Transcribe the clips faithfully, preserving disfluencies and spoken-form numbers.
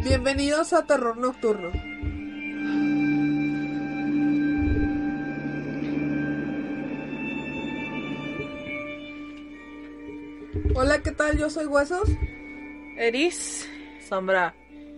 Bienvenidos a Terror Nocturno. Hola, ¿qué tal? Yo soy Huesos. Eris. Sombra.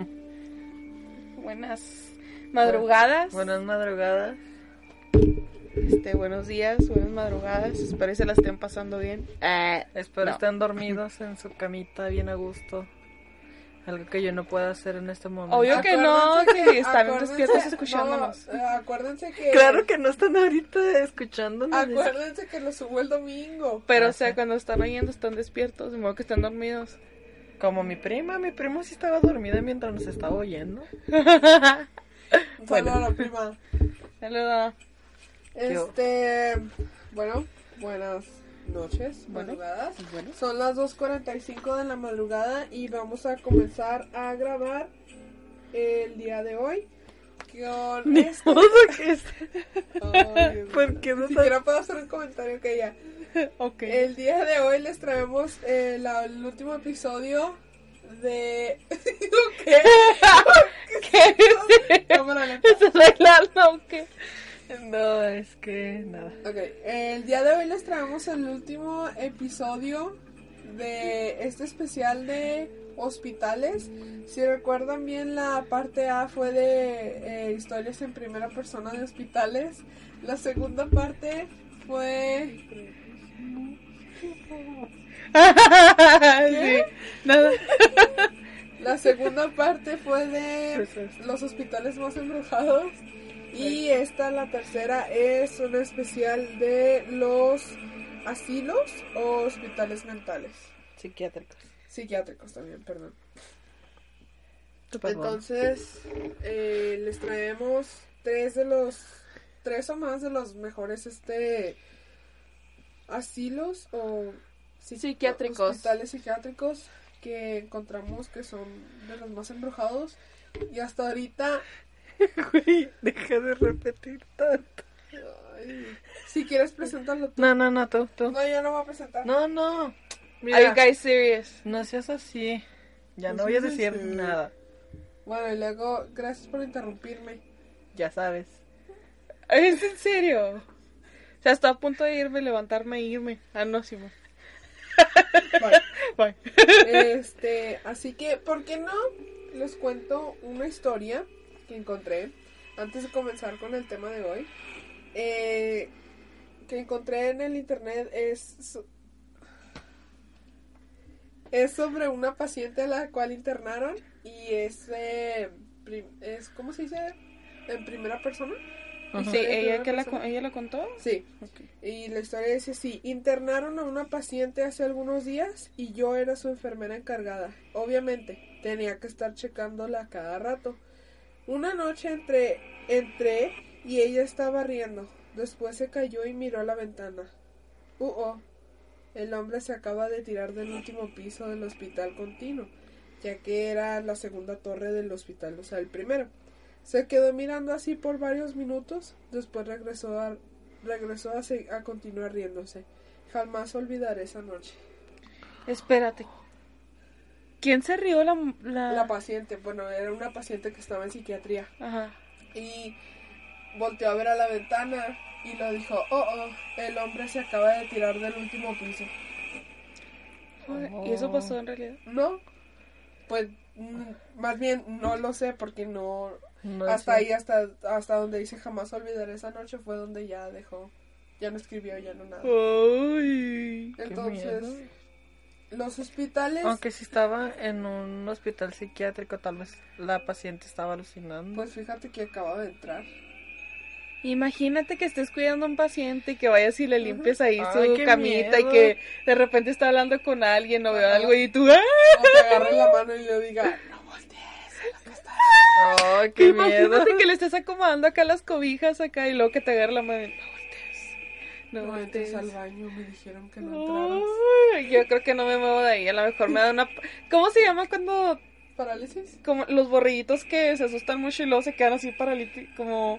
Buenas madrugadas. Buenas madrugadas. Este, buenos días, buenas madrugadas. Espero que se la estén pasando bien. Eh, Espero no. estén dormidos en su camita bien a gusto. Algo que yo no puedo hacer en este momento. Obvio que no, Acuérdense que están acuérdense- despiertos escuchándonos. no, eh, acuérdense que... Claro que no están ahorita escuchándonos. Acuérdense que lo subo el domingo. Pero, Ah, o sea, sí. cuando están oyendo, están despiertos, de modo que están dormidos. Como mi prima, mi primo sí estaba dormida mientras nos estaba oyendo. Un saludo a la prima. Saludos. Este... Bueno, buenas noches, Bueno, madrugadas. bueno. Son las dos cuarenta y cinco de la madrugada y vamos a comenzar a grabar el día de hoy con Ni este... modo que es- Ay, Dios ¿Por mío. qué no Ni siquiera puedo hacer un comentario que ya. Ok. El día de hoy les traemos eh, la- el último episodio de... ¿Qué? ¿Qué? Cámara lenta. ¿Estás bailando o qué? No, es que nada. Ok, el día de hoy les traemos el último episodio de este especial de hospitales. Si recuerdan bien, la parte A fue de eh, historias en primera persona de hospitales. La segunda parte fue... Sí, nada. La segunda parte fue de Pues es- los hospitales más embrujados. Y esta, la tercera, es una especial de los asilos o hospitales mentales. Psiquiátricos. Psiquiátricos también, perdón. Perdón. Entonces, eh, les traemos tres de los, tres o más de los mejores este asilos o psi- Psiquiátricos. hospitales psiquiátricos que encontramos que son de los más embrujados. Y hasta ahorita, Güey, deja de repetir tanto. ay, si quieres presentarlo tú. No, no, no, tú, tú. No, yo no voy a presentar. No, no. Are Mira, you guys serious? no seas así. Ya Pues no voy a sí, decir sí. nada. Bueno, y luego, gracias por interrumpirme. Ya sabes. ¿Es en serio? O sea, estaba a punto de irme, levantarme e irme. Ah, no, Simón. Bye. Bye. Este, así que, ¿por qué no les cuento una historia que encontré antes de comenzar con el tema de hoy? Eh, que encontré en el internet es so- es sobre una paciente a la cual internaron y es eh, prim- es ¿cómo se dice? En primera persona. Ajá. Sí, Historia en ¿ella, primera que la, persona. ¿ella la contó? Sí. Ok. Y la historia dice así: internaron a una paciente hace algunos días y yo era su enfermera encargada. Obviamente, tenía que estar checándola cada rato. Una noche entré, entré y ella estaba riendo. Después se cayó y miró a la ventana. Uh oh, el hombre se acaba de tirar del último piso del hospital continuo, ya que era la segunda torre del hospital, o sea, el primero. Se quedó mirando así por varios minutos, después regresó a, regresó a, se- a continuar riéndose. Jamás olvidaré esa noche. Espérate. ¿Quién se rió? La... La, La paciente, bueno, era una paciente que estaba en psiquiatría Ajá. y volteó a ver a la ventana y lo dijo: oh, oh, el hombre se acaba de tirar del último piso. ¿Y eso pasó en realidad? ¿No? Pues, mm, más bien, no lo sé porque no... No hasta sé. ahí, hasta, hasta donde dice jamás olvidaré esa noche fue donde ya dejó, ya no escribió, ya no nada. Uy. Qué Entonces, miedo. los hospitales, Aunque si estaba en un hospital psiquiátrico, tal vez la paciente estaba alucinando. pues fíjate que acaba de entrar. Imagínate que estés cuidando a un paciente y que vayas y le limpies ahí Ay, su qué camita miedo. y que de repente está hablando con alguien o veo Ajá. algo y tú, ¡ah! O te agarre la mano y le diga: no voltees, a lo que está. Ay, qué miedo. Imagínate que le estés acomodando acá las cobijas acá y luego que te agarre la mano y, no voltees. No, No voltees. entres al baño, me dijeron que no entraras. Ay, yo creo que no me muevo de ahí, a lo mejor me da una... ¿Cómo se llama cuando ¿Parálisis? como los borrillitos que se asustan mucho y luego se quedan así paralíticos, como...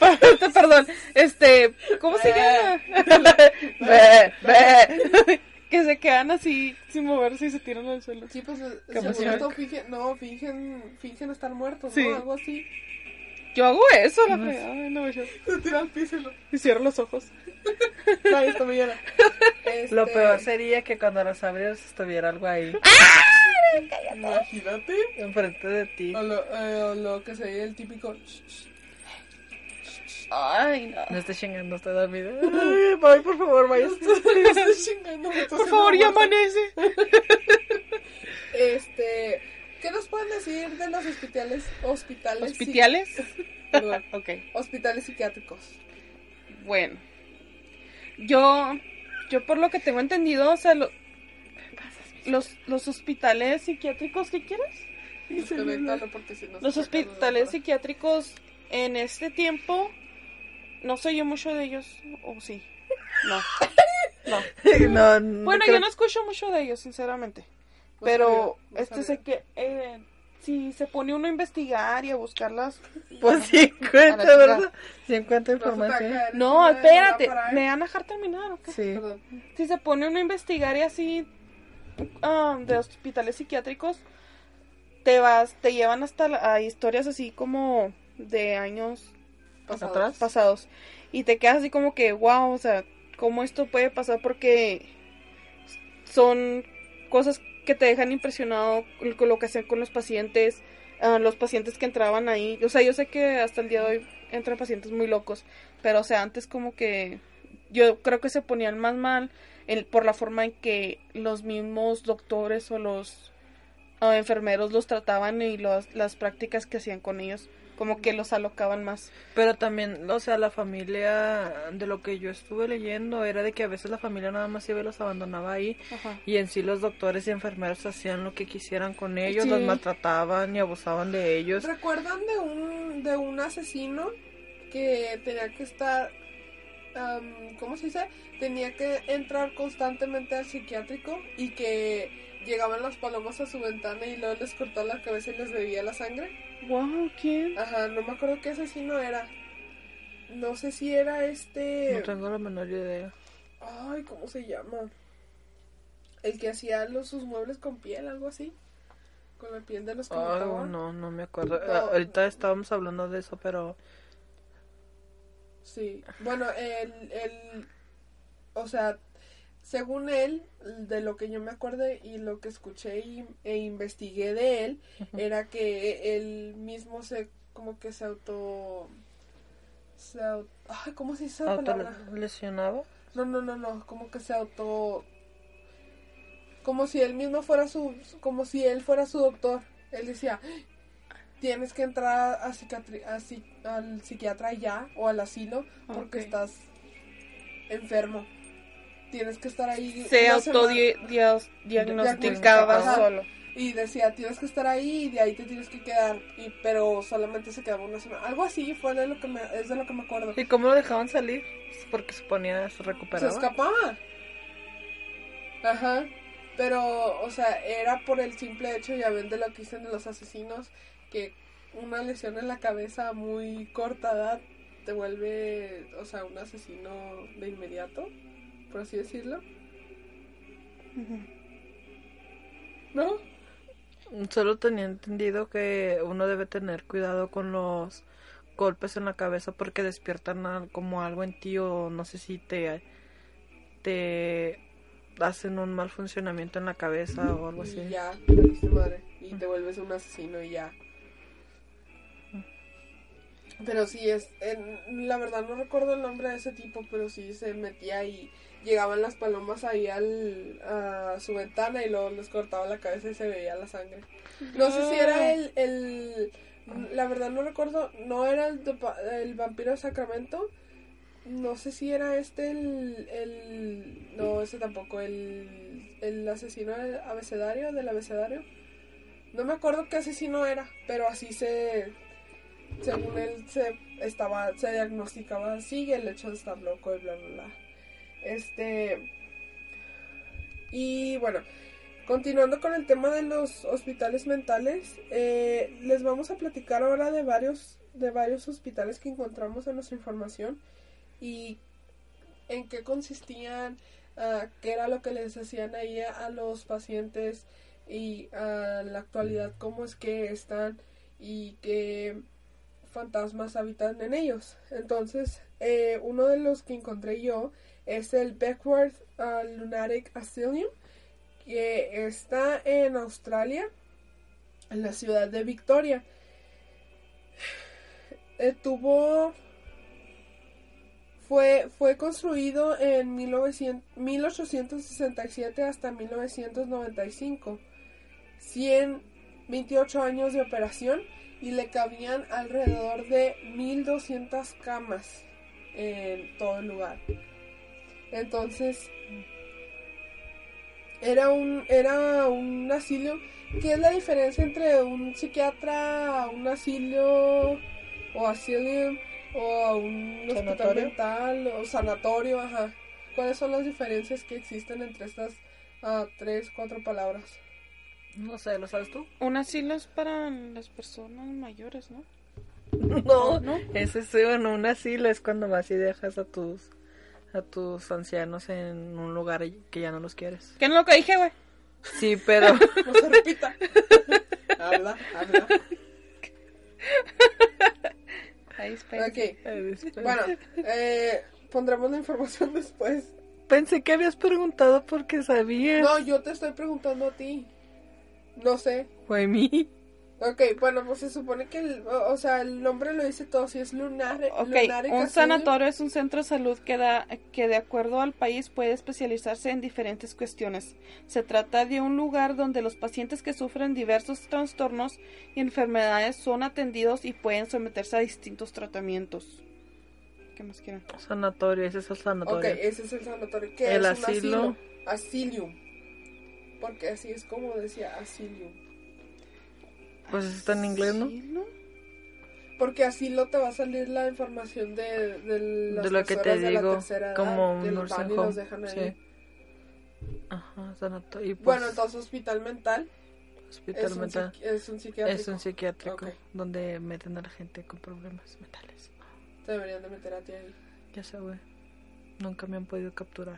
Perdón, este, ¿cómo se llama? Ve, ve. que se quedan así sin moverse y se tiran al suelo. Sí, pues Qué según emoción. esto fingen, no, fingen, fingen estar muertos, Sí. ¿no? Algo así. Yo hago eso, la No. fregada. Ay, no, yo... Se tira al piso y lo... Y cierro los ojos. Ay, esto me llena. Este, Lo peor sería que cuando los abrieras estuviera algo ahí, Imagínate. enfrente de ti. O lo, eh, o lo que sería el típico... Ay, no. No estés chingando, estoy dormida. Ay, bye, por favor, vaya. Estoy chingando, me estás Por favor, ya haciendo amanece. Este, ¿qué nos pueden decir de los hospitales, hospitales, psi- ¿Hospitales? perdón, Ok. hospitales psiquiátricos? Bueno. Yo, yo por lo que tengo entendido, o sea, lo- los, los hospitales psiquiátricos, ¿qué quieres? Desconéctalo porque si no se Los saca hospitales la- psiquiátricos en este tiempo, no soy yo mucho de ellos, o sí, no, no. No, no Bueno, creo- yo no escucho mucho de ellos, sinceramente. No Pero sabía, no este sabía. sé que eh, si se pone uno a investigar y a buscarlas. Pues sí, A cuenta, la ¿verdad? Sí, cuenta No se te va a información. caer No, encima de la espérate, pared. ¿me van a dejar terminar o qué? Sí. Perdón. Si se pone uno a investigar y así ah, de hospitales psiquiátricos, te vas, te llevan hasta la- a historias así como de años Pasados. ¿Atrás? pasados y te quedas así como que wow, o sea, cómo esto puede pasar, porque son cosas que te dejan impresionado con lo que hacían con los pacientes, ah, los pacientes que entraban ahí. O sea, yo sé que hasta el día de hoy entran pacientes muy locos, pero o sea, antes como que yo creo que se ponían más mal el- por la forma en que los mismos doctores o los ah, enfermeros los trataban y los, las prácticas que hacían con ellos, como que los alocaban más. Pero también, o sea, la familia, de lo que yo estuve leyendo, era de que a veces la familia nada más iba y los abandonaba ahí. Ajá. Y en sí los doctores y enfermeros hacían lo que quisieran con ellos, Sí. los maltrataban y abusaban de ellos. ¿Recuerdan de un, de un asesino que tenía que estar, am, ¿cómo se dice? Tenía que entrar constantemente al psiquiátrico y que llegaban las palomas a su ventana y luego les cortaba la cabeza y les bebía la sangre? Wow, ¿quién? Ajá, no me acuerdo qué asesino era. No sé si era este... No tengo la menor idea. Ay, ¿cómo se llama? El que hacía los, sus muebles con piel, algo así. Con la piel de los que Ay, mataban. no, no me acuerdo. No. Ah, ahorita estábamos hablando de eso, pero... Sí, bueno, el, el, o sea, según él, de lo que yo me acuerdo y lo que escuché y, e investigué de él, era que él mismo se, como que se auto, se auto, ay, ¿cómo se dice esa palabra? ¿Autolesionaba? No, no, no, no, como que se auto, como si él mismo fuera su, como si él fuera su doctor. Él decía, tienes que entrar a psiquiatri a psi- al psiquiatra ya o al asilo porque Ok. estás enfermo. Tienes que estar ahí. Se una semana. autodiagnosticaba Diagnosticaba. solo. Y decía, tienes que estar ahí y de ahí te tienes que quedar. Y, pero solamente se quedaba una semana. Algo así fue de lo que me, es de lo que me acuerdo. ¿Y cómo lo dejaban salir? Porque se ponía, se Se recuperaba. escapaba. Ajá. Pero, o sea, era por el simple hecho, ya ven de lo que dicen de los asesinos, que una lesión en la cabeza a muy corta edad te vuelve, o sea, un asesino de inmediato, por así decirlo. ¿No? Solo tenía entendido que uno debe tener cuidado con los golpes en la cabeza porque despiertan al- como algo en ti, o no sé si te te hacen un mal funcionamiento en la cabeza o algo Y así. ya, valiste madre. Y te vuelves un asesino y ya. Pero sí, es en- la verdad no recuerdo el nombre de ese tipo, pero sí se metía y llegaban las palomas ahí al, a su ventana y luego les cortaba la cabeza y se veía la sangre. No sé si era el, el la verdad no recuerdo, no era el, de pa- el vampiro de Sacramento, no sé si era este el, el no, ese tampoco, el, el asesino del abecedario, del abecedario. No me acuerdo qué asesino era, pero así se, según él se estaba, se diagnosticaba así el hecho de estar loco y bla bla bla. Este, y bueno, continuando con el tema de los hospitales mentales, eh, les vamos a platicar ahora de varios, de varios hospitales que encontramos en nuestra información y en qué consistían, uh, qué era lo que les hacían ahí a, a los pacientes y a la actualidad cómo es que están y qué fantasmas habitan en ellos. Entonces, eh, uno de los que encontré yo es el Beckworth uh, Lunatic Asylum, que está en Australia, en la ciudad de Victoria. Eh, tuvo fue fue construido en mil ochocientos sesenta y siete hasta mil novecientos noventa y cinco. ciento veintiocho años de operación y le cabían alrededor de mil doscientas camas en todo el lugar. Entonces, era un era un asilo. ¿Qué es la diferencia entre un psiquiatra, un asilo o asylum o un hospital ¿Sanatorio? mental o sanatorio? Ajá. ¿Cuáles son las diferencias que existen entre estas uh, tres, cuatro palabras? No sé, ¿lo sabes tú? Un asilo es para las personas mayores, ¿no? No, ¿No? ese es bueno, un asilo es cuando vas y dejas a tus a tus ancianos en un lugar que ya no los quieres. ¿Qué no es lo que dije, güey? Sí, pero No se repita. Habla, habla. Ahí espera. Ok. Bueno, eh, pondremos la información después. Pensé que habías preguntado porque sabías. No, yo te estoy preguntando a ti. No sé. Fue mí. Ok, bueno, pues se supone que el, o, o sea, el nombre lo dice todo, si es lunar, Ok, Lunaric un Asylum. sanatorio es un centro de salud que, da, que de acuerdo al país puede especializarse en diferentes cuestiones. Se trata de un lugar donde los pacientes que sufren diversos trastornos y enfermedades son atendidos y pueden someterse a distintos tratamientos. ¿Qué más quieren? Sanatorio, ese es el Ok, sanatorio. ese es el sanatorio. ¿Qué El es un asilo. asilo? Asilium. Porque así es como decía, asilium. Pues está en inglés, ¿no? ¿Asilo? Porque asilo te va a salir la información de, de las De lo que te personas de la digo, tercera edad, como que un los van nursing y los home. dejan ahí. Sí. Ajá, sanatorio. Y pues, Bueno, entonces hospital mental, hospital es, un mental psiqui- es un psiquiátrico. es un psiquiátrico Ok. donde meten a la gente con problemas mentales. Te deberían de meter a ti ahí. Ya sé, güey. Nunca me han podido capturar.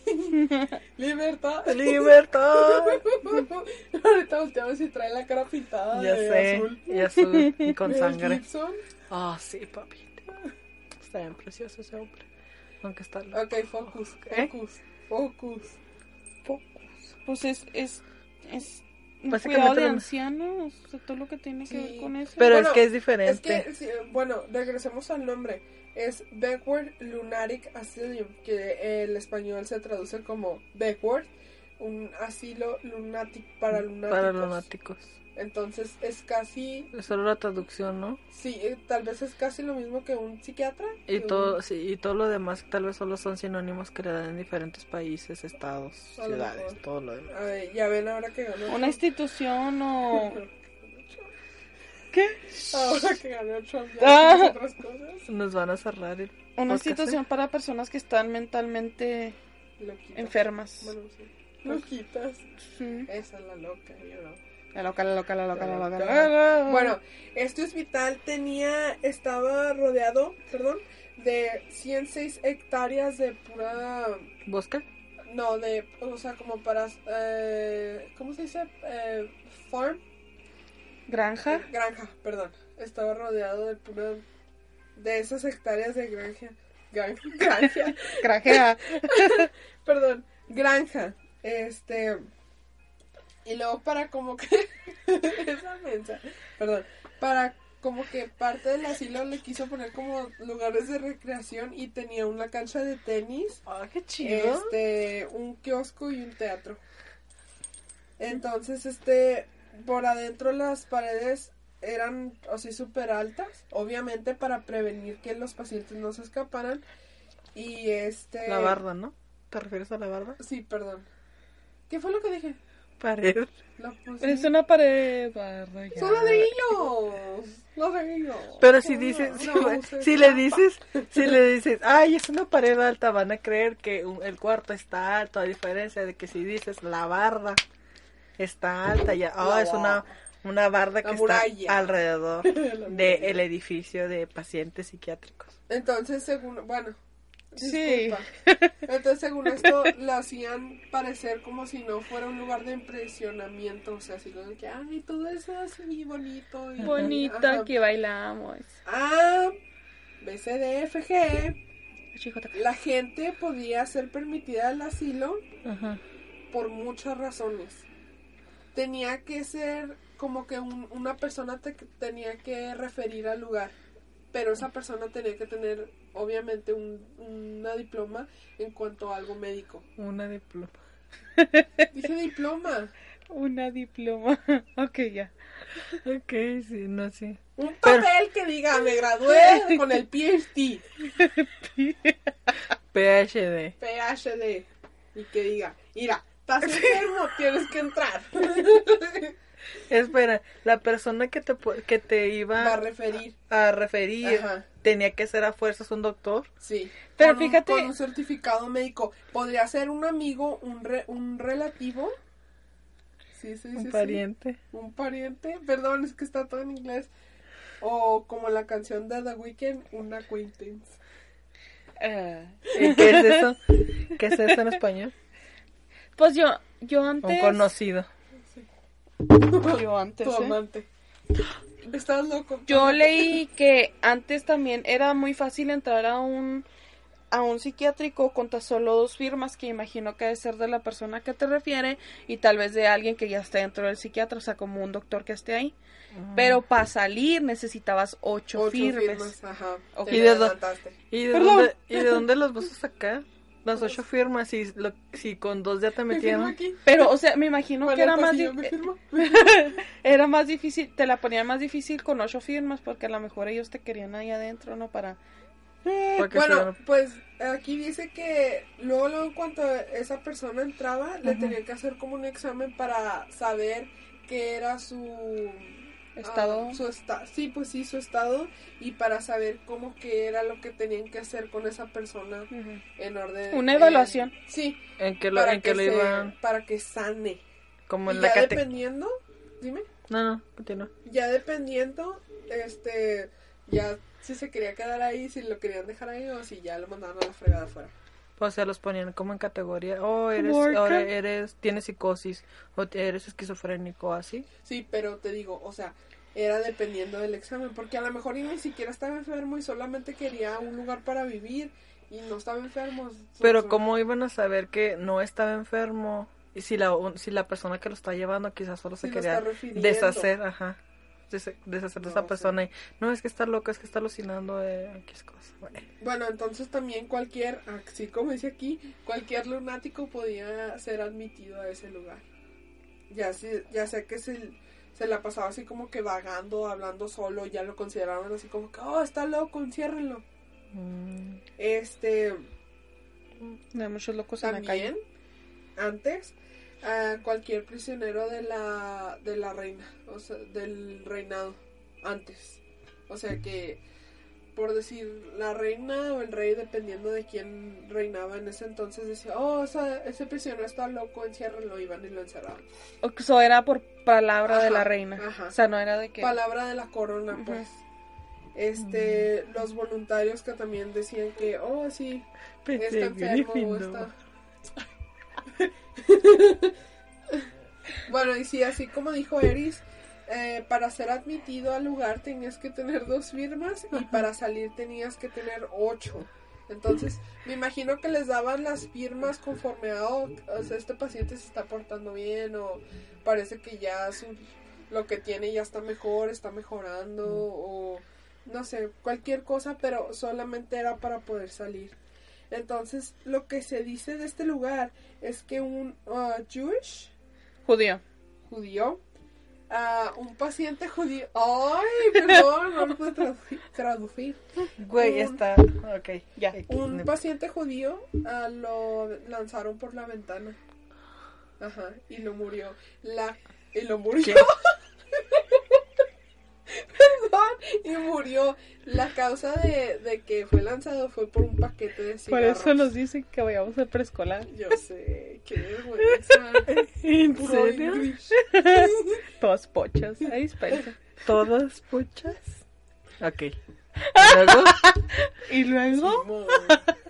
¡Libertad! ¡Libertad! Ahorita volteamos y trae la cara pintada Ya de sé. azul. Y azul. Y con Mel sangre. Gibson. Ah, sí, papi. Está bien precioso ese hombre. Aunque está loco. Ok, focus, ¿Eh? focus, focus. Pocos. Pues es, es, es un Básicamente cuidado de lo- ancianos, o sea, todo lo que tiene que Sí. ver con eso. Pero Bueno, es que es Es diferente. que, sí, bueno, regresemos al nombre. Es Beckworth Lunatic Asylum, que el español se traduce como Beckworth, un asilo lunático para lunáticos. Para lunáticos. Entonces es casi, Es solo la traducción, ¿no? sí, eh, tal vez es casi lo mismo que un psiquiatra. Y que todo, un- sí, y todo lo demás tal vez solo son sinónimos que le dan en diferentes países, estados, A lo ciudades, mejor. todo lo demás. A ver, ya ven ahora que ganó. Una Trump. institución o... ¿Qué? Ahora que ganó Trump ya Ah. hacemos otras cosas. Nos van a cerrar el Una podcast, institución ¿eh? para personas que están mentalmente Loquitas. enfermas. Bueno, sí. Loquitas. Sí. Esa es la loca, yo no. La loca, la loca, la loca, la La loca. loca. la loca. Bueno, este hospital tenía, estaba rodeado, perdón, de ciento seis hectáreas de pura, ¿Bosque? no, de, o sea, como para, eh, ¿cómo se dice? Eh, farm, Granja. granja, perdón. Estaba rodeado de pura, de esas hectáreas de granja, granja, granja, Granja. perdón, granja, este, y luego para como que, esa mensa, perdón, para como que parte del asilo le quiso poner como lugares de recreación y tenía una cancha de tenis, Ah, qué este, un kiosco y un teatro. Entonces, este, por adentro las paredes eran así súper altas, obviamente para prevenir que los pacientes no se escaparan. Y este... La barda, ¿no? ¿Te refieres a la barda? Sí, perdón. ¿Qué fue lo que dije? Pared. La puse- Es una pared barra ya. ¡Son ladrillos! ¡Ladrillos! Pero si No, dices, no, si, usted si le trampa. dices, si le dices, ay, es una pared alta, van a creer que un- el cuarto está alto, a diferencia de que si dices la barda está alta, ya, oh, La es una, una barda La que muralla. está alrededor La muralla. del edificio de pacientes psiquiátricos. Entonces, según, bueno, Sí. Disculpa. Entonces, según esto, lo hacían parecer como si no fuera un lugar de impresionamiento. O sea, así como que, ay, todo eso así bonito. Y, Bonito, ajá. que bailamos. Ah, B C D F G. Chijota. La gente podía ser permitida al asilo Ajá. por muchas razones. Tenía que ser como que un- una persona te tenía que referir al lugar, pero esa persona tenía que tener obviamente un, una diploma en cuanto a algo médico. Una diploma. Dije diploma, Una diploma. Ok, ya. Ok, sí, no, sí. un Pero- papel que diga me gradué con el P H D, P H D. P H D, y que diga, mira, estás enfermo, tienes que entrar. Espera, la persona que te, pu- que te iba Va a referir. a referir Ajá. tenía que ser a fuerzas un doctor. Sí, Pero con un- fíjate- con un certificado médico. Podría ser un amigo, un re- un relativo. Sí, sí, sí, Un sí. pariente. Un pariente. Perdón, es que está todo en inglés. O como la canción de The Weeknd, un acquaintance. Ah, ¿Y qué es eso? ¿Qué es eso en español? pues yo, yo Un antes. conocido. Yo antes. Tu ¿eh? amante. Estás loco. Yo leí que antes también era muy fácil entrar a un a un psiquiátrico con tan solo dos firmas, que imagino que debe ser de la persona que te refiere y tal vez de alguien que ya esté dentro del psiquiatra, o sea, como un doctor que esté ahí. Pero para salir necesitabas ocho, Ocho firmes. firmas. Ajá. Ok. Te ¿Y de dó- adelantaste. ¿Y de, Perdón. dónde, ¿Y de dónde los vas a sacar? Las ocho firmas, si, lo, si con dos ya te ¿Me firmo metieron. aquí? Pero, o sea, me imagino Para que el era más, pasillo, di- ¿me firmo? era más difícil, te la ponían más difícil con ocho firmas porque a lo mejor ellos te querían ahí adentro, ¿no? Para... Porque Bueno, se- pues aquí dice que luego, luego en cuanto esa persona entraba, le Ujú. tenían que hacer como un examen para saber qué era su Estado. ah, su esta sí, pues sí, su estado, y para saber cómo que era lo que tenían que hacer con esa persona Ujú. en orden. Una evaluación. en- sí, en que lo, para en que que, lo se- iban para que sane. como Y en ya la cate... dependiendo, dime. No, no, continúa. Ya dependiendo, este, ya si se quería quedar ahí, si lo querían dejar ahí o si ya lo mandaban a la fregada afuera. O sea, los ponían como en categoría. Oh, eres, Worker. ahora eres, tienes psicosis. O te- eres esquizofrénico, así. Sí, pero te digo, o sea, era dependiendo del examen, porque a lo mejor ni siquiera estaba enfermo y solamente quería un lugar para vivir y no estaba enfermo. Pero So- ¿cómo iban a saber que no estaba enfermo? Y si la, un- si la persona que lo está llevando quizás solo se Sí, lo quería está refiriendo. deshacer, ajá. Des- deshacer de No esa sé. persona. Y, no, es que está loca, es que está alucinando de X cosa. Bueno. Bueno, entonces también cualquier, así como dice aquí, cualquier lunático podía ser admitido a ese lugar. Ya, sé- ya sé que se, se la pasaba así como que vagando, hablando solo, ya lo consideraban así como que, oh, está loco, enciérrenlo. Mm, Este, No hay muchos locos en la calle. también, antes, a cualquier prisionero de la, de la reina, o sea, del reinado, antes. O sea que, por decir, la reina o el rey, dependiendo de quién reinaba en ese entonces, decía, oh, esa- ese prisionero está loco, enciérrenlo, iban y lo encerraban. O que eso era por palabra de Ajá, la reina. ajá. O sea, no era de que... Palabra de la corona, Ujú. pues. Este, los voluntarios que también decían que, oh, sí, está pensé, enfermo o Gryffindor. está... Bueno, y sí, así como dijo Eris, eh, para ser admitido al lugar tenías que tener dos firmas y para salir tenías que tener ocho. Entonces, me imagino que les daban las firmas conforme a, oh, o sea, este paciente se está portando bien o parece que ya su- lo que tiene ya está mejor, está mejorando o no sé, cualquier cosa, pero solamente era para poder salir. Entonces, lo que se dice de este lugar es que un uh, Jewish Judío. judío, uh, un paciente judío, ay, perdón, no lo puedo tradu- traducir. Güey, Un- está. Ok, Ya. Eh, Un ne- paciente judío uh, lo lanzaron por la ventana. Ajá, y lo murió. La y lo murió. ¿Qué? Perdón, y murió. La causa de, de que fue lanzado fue por un paquete de Por cigarros. eso nos dicen que vayamos al preescolar. Yo sé, qué vergüenza. ¿En Puro serio? English. Todas pochas. Ahí dispensa. ¿Todas puchas? Ok. Luego, Y luego... Simón.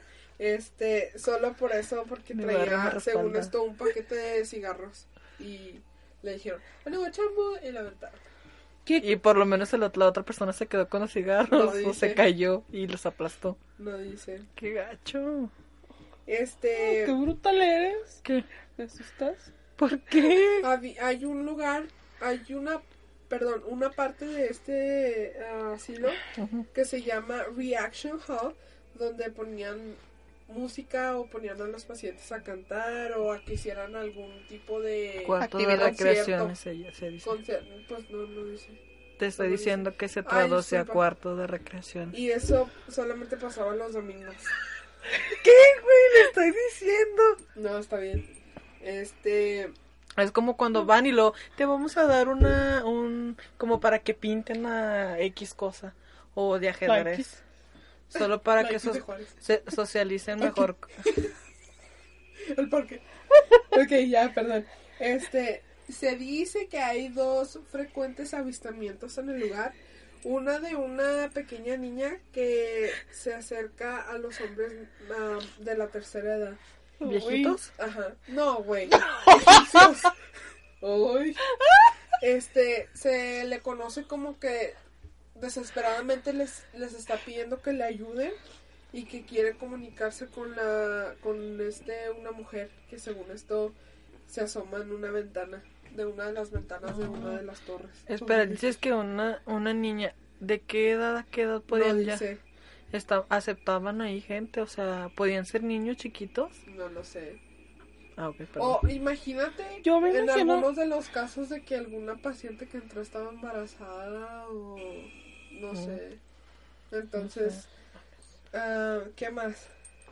Este, solo por eso, porque Mi barrio me traía, según respalda. esto, un paquete de cigarros. Y le dijeron, bueno, chambo, y la aventaron. Y por lo menos el ot- la otra persona se quedó con los cigarros No o dice. se cayó y los aplastó. No dice. ¡Qué gacho! Este, Qué brutal eres. ¿Qué? ¿Me asustas? ¿Por qué? habi- hay un lugar, hay una, perdón, una parte de este ah, asilo Ujú. que se llama Reaction Hall, donde ponían música o ponían a los pacientes a cantar o a que hicieran algún tipo de Cuarto de actividad, recreaciones se, se dice. concierto. Pues no, no dice. Te estoy no dice. diciendo que se Ay, traduce a disculpa. cuarto de recreación. Y eso solamente pasaba los domingos. ¿Qué, güey? Le estoy diciendo. No, está bien. Este, Es como cuando van y lo te vamos a dar una un como para que pinten a X cosa o de ajedrez. X. Solo para la que X de so- Juárez. se socialicen mejor. El parque. Ok, ya, perdón. Este, se dice que hay dos frecuentes avistamientos en el lugar. Una de una pequeña niña que se acerca a los hombres ah, de la tercera edad. ¿Viejitos? Ajá. No, güey. Egipcios. Uy. Este, se le conoce como que desesperadamente les, les está pidiendo que le ayuden y que quiere comunicarse con la, con este, una mujer que según esto se asoma en una ventana, de una de las ventanas de una de las torres. Espera, dices que una una niña ¿de qué edad a qué edad podían No ya? dice, Esta- aceptaban ahí gente, o sea, podían ser niños chiquitos. no lo sé. Ah, ok, perdón. O imagínate Yo me en imagino- algunos de los casos de que alguna paciente que entró estaba embarazada o no Mm. sé. Entonces, ah, ¿qué más?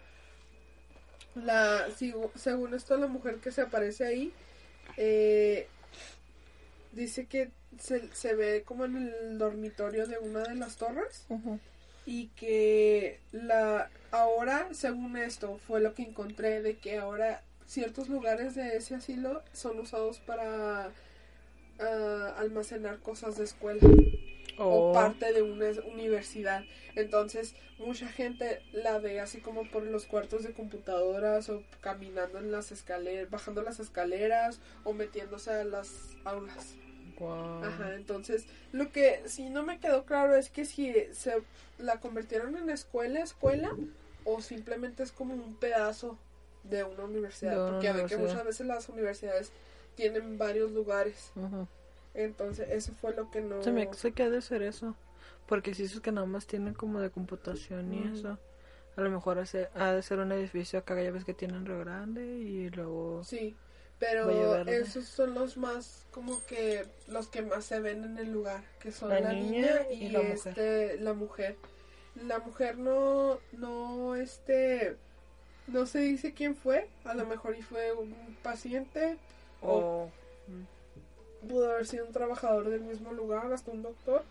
La, sigo- según esto, la mujer que se aparece ahí eh, dice que se, se ve como en el dormitorio de una de las torres Ujú. y que la ahora, según esto, fue lo que encontré, de que ahora ciertos lugares de ese asilo son usados para ah, almacenar cosas de escuela o Oh. parte de una universidad. Entonces mucha gente la ve así como por los cuartos de computadoras o caminando en las escaleras, bajando las escaleras o metiéndose a las aulas. Guau. Ajá, entonces lo que sí no me quedó claro es que si se la convirtieron en escuela, escuela o simplemente es como un pedazo de una universidad, De una porque ya ven que universidad. muchas veces las universidades tienen varios lugares. Ujú. Entonces eso fue lo que no Se me hace que ha de ser eso. Porque si dices que nada más tienen como de computación y Mm. eso. A lo mejor hace- ha de ser un edificio acá, ya ves que tienen re grande y luego... Sí, Valle pero Verde. esos son los más, como que, los que más se ven en el lugar, que son La la, niña niña, y, y la mujer. este, la mujer. La mujer no, no, este, no se dice quién fue, a lo mejor y fue un paciente, O... pudo haber sido un trabajador del mismo lugar, hasta un doctor.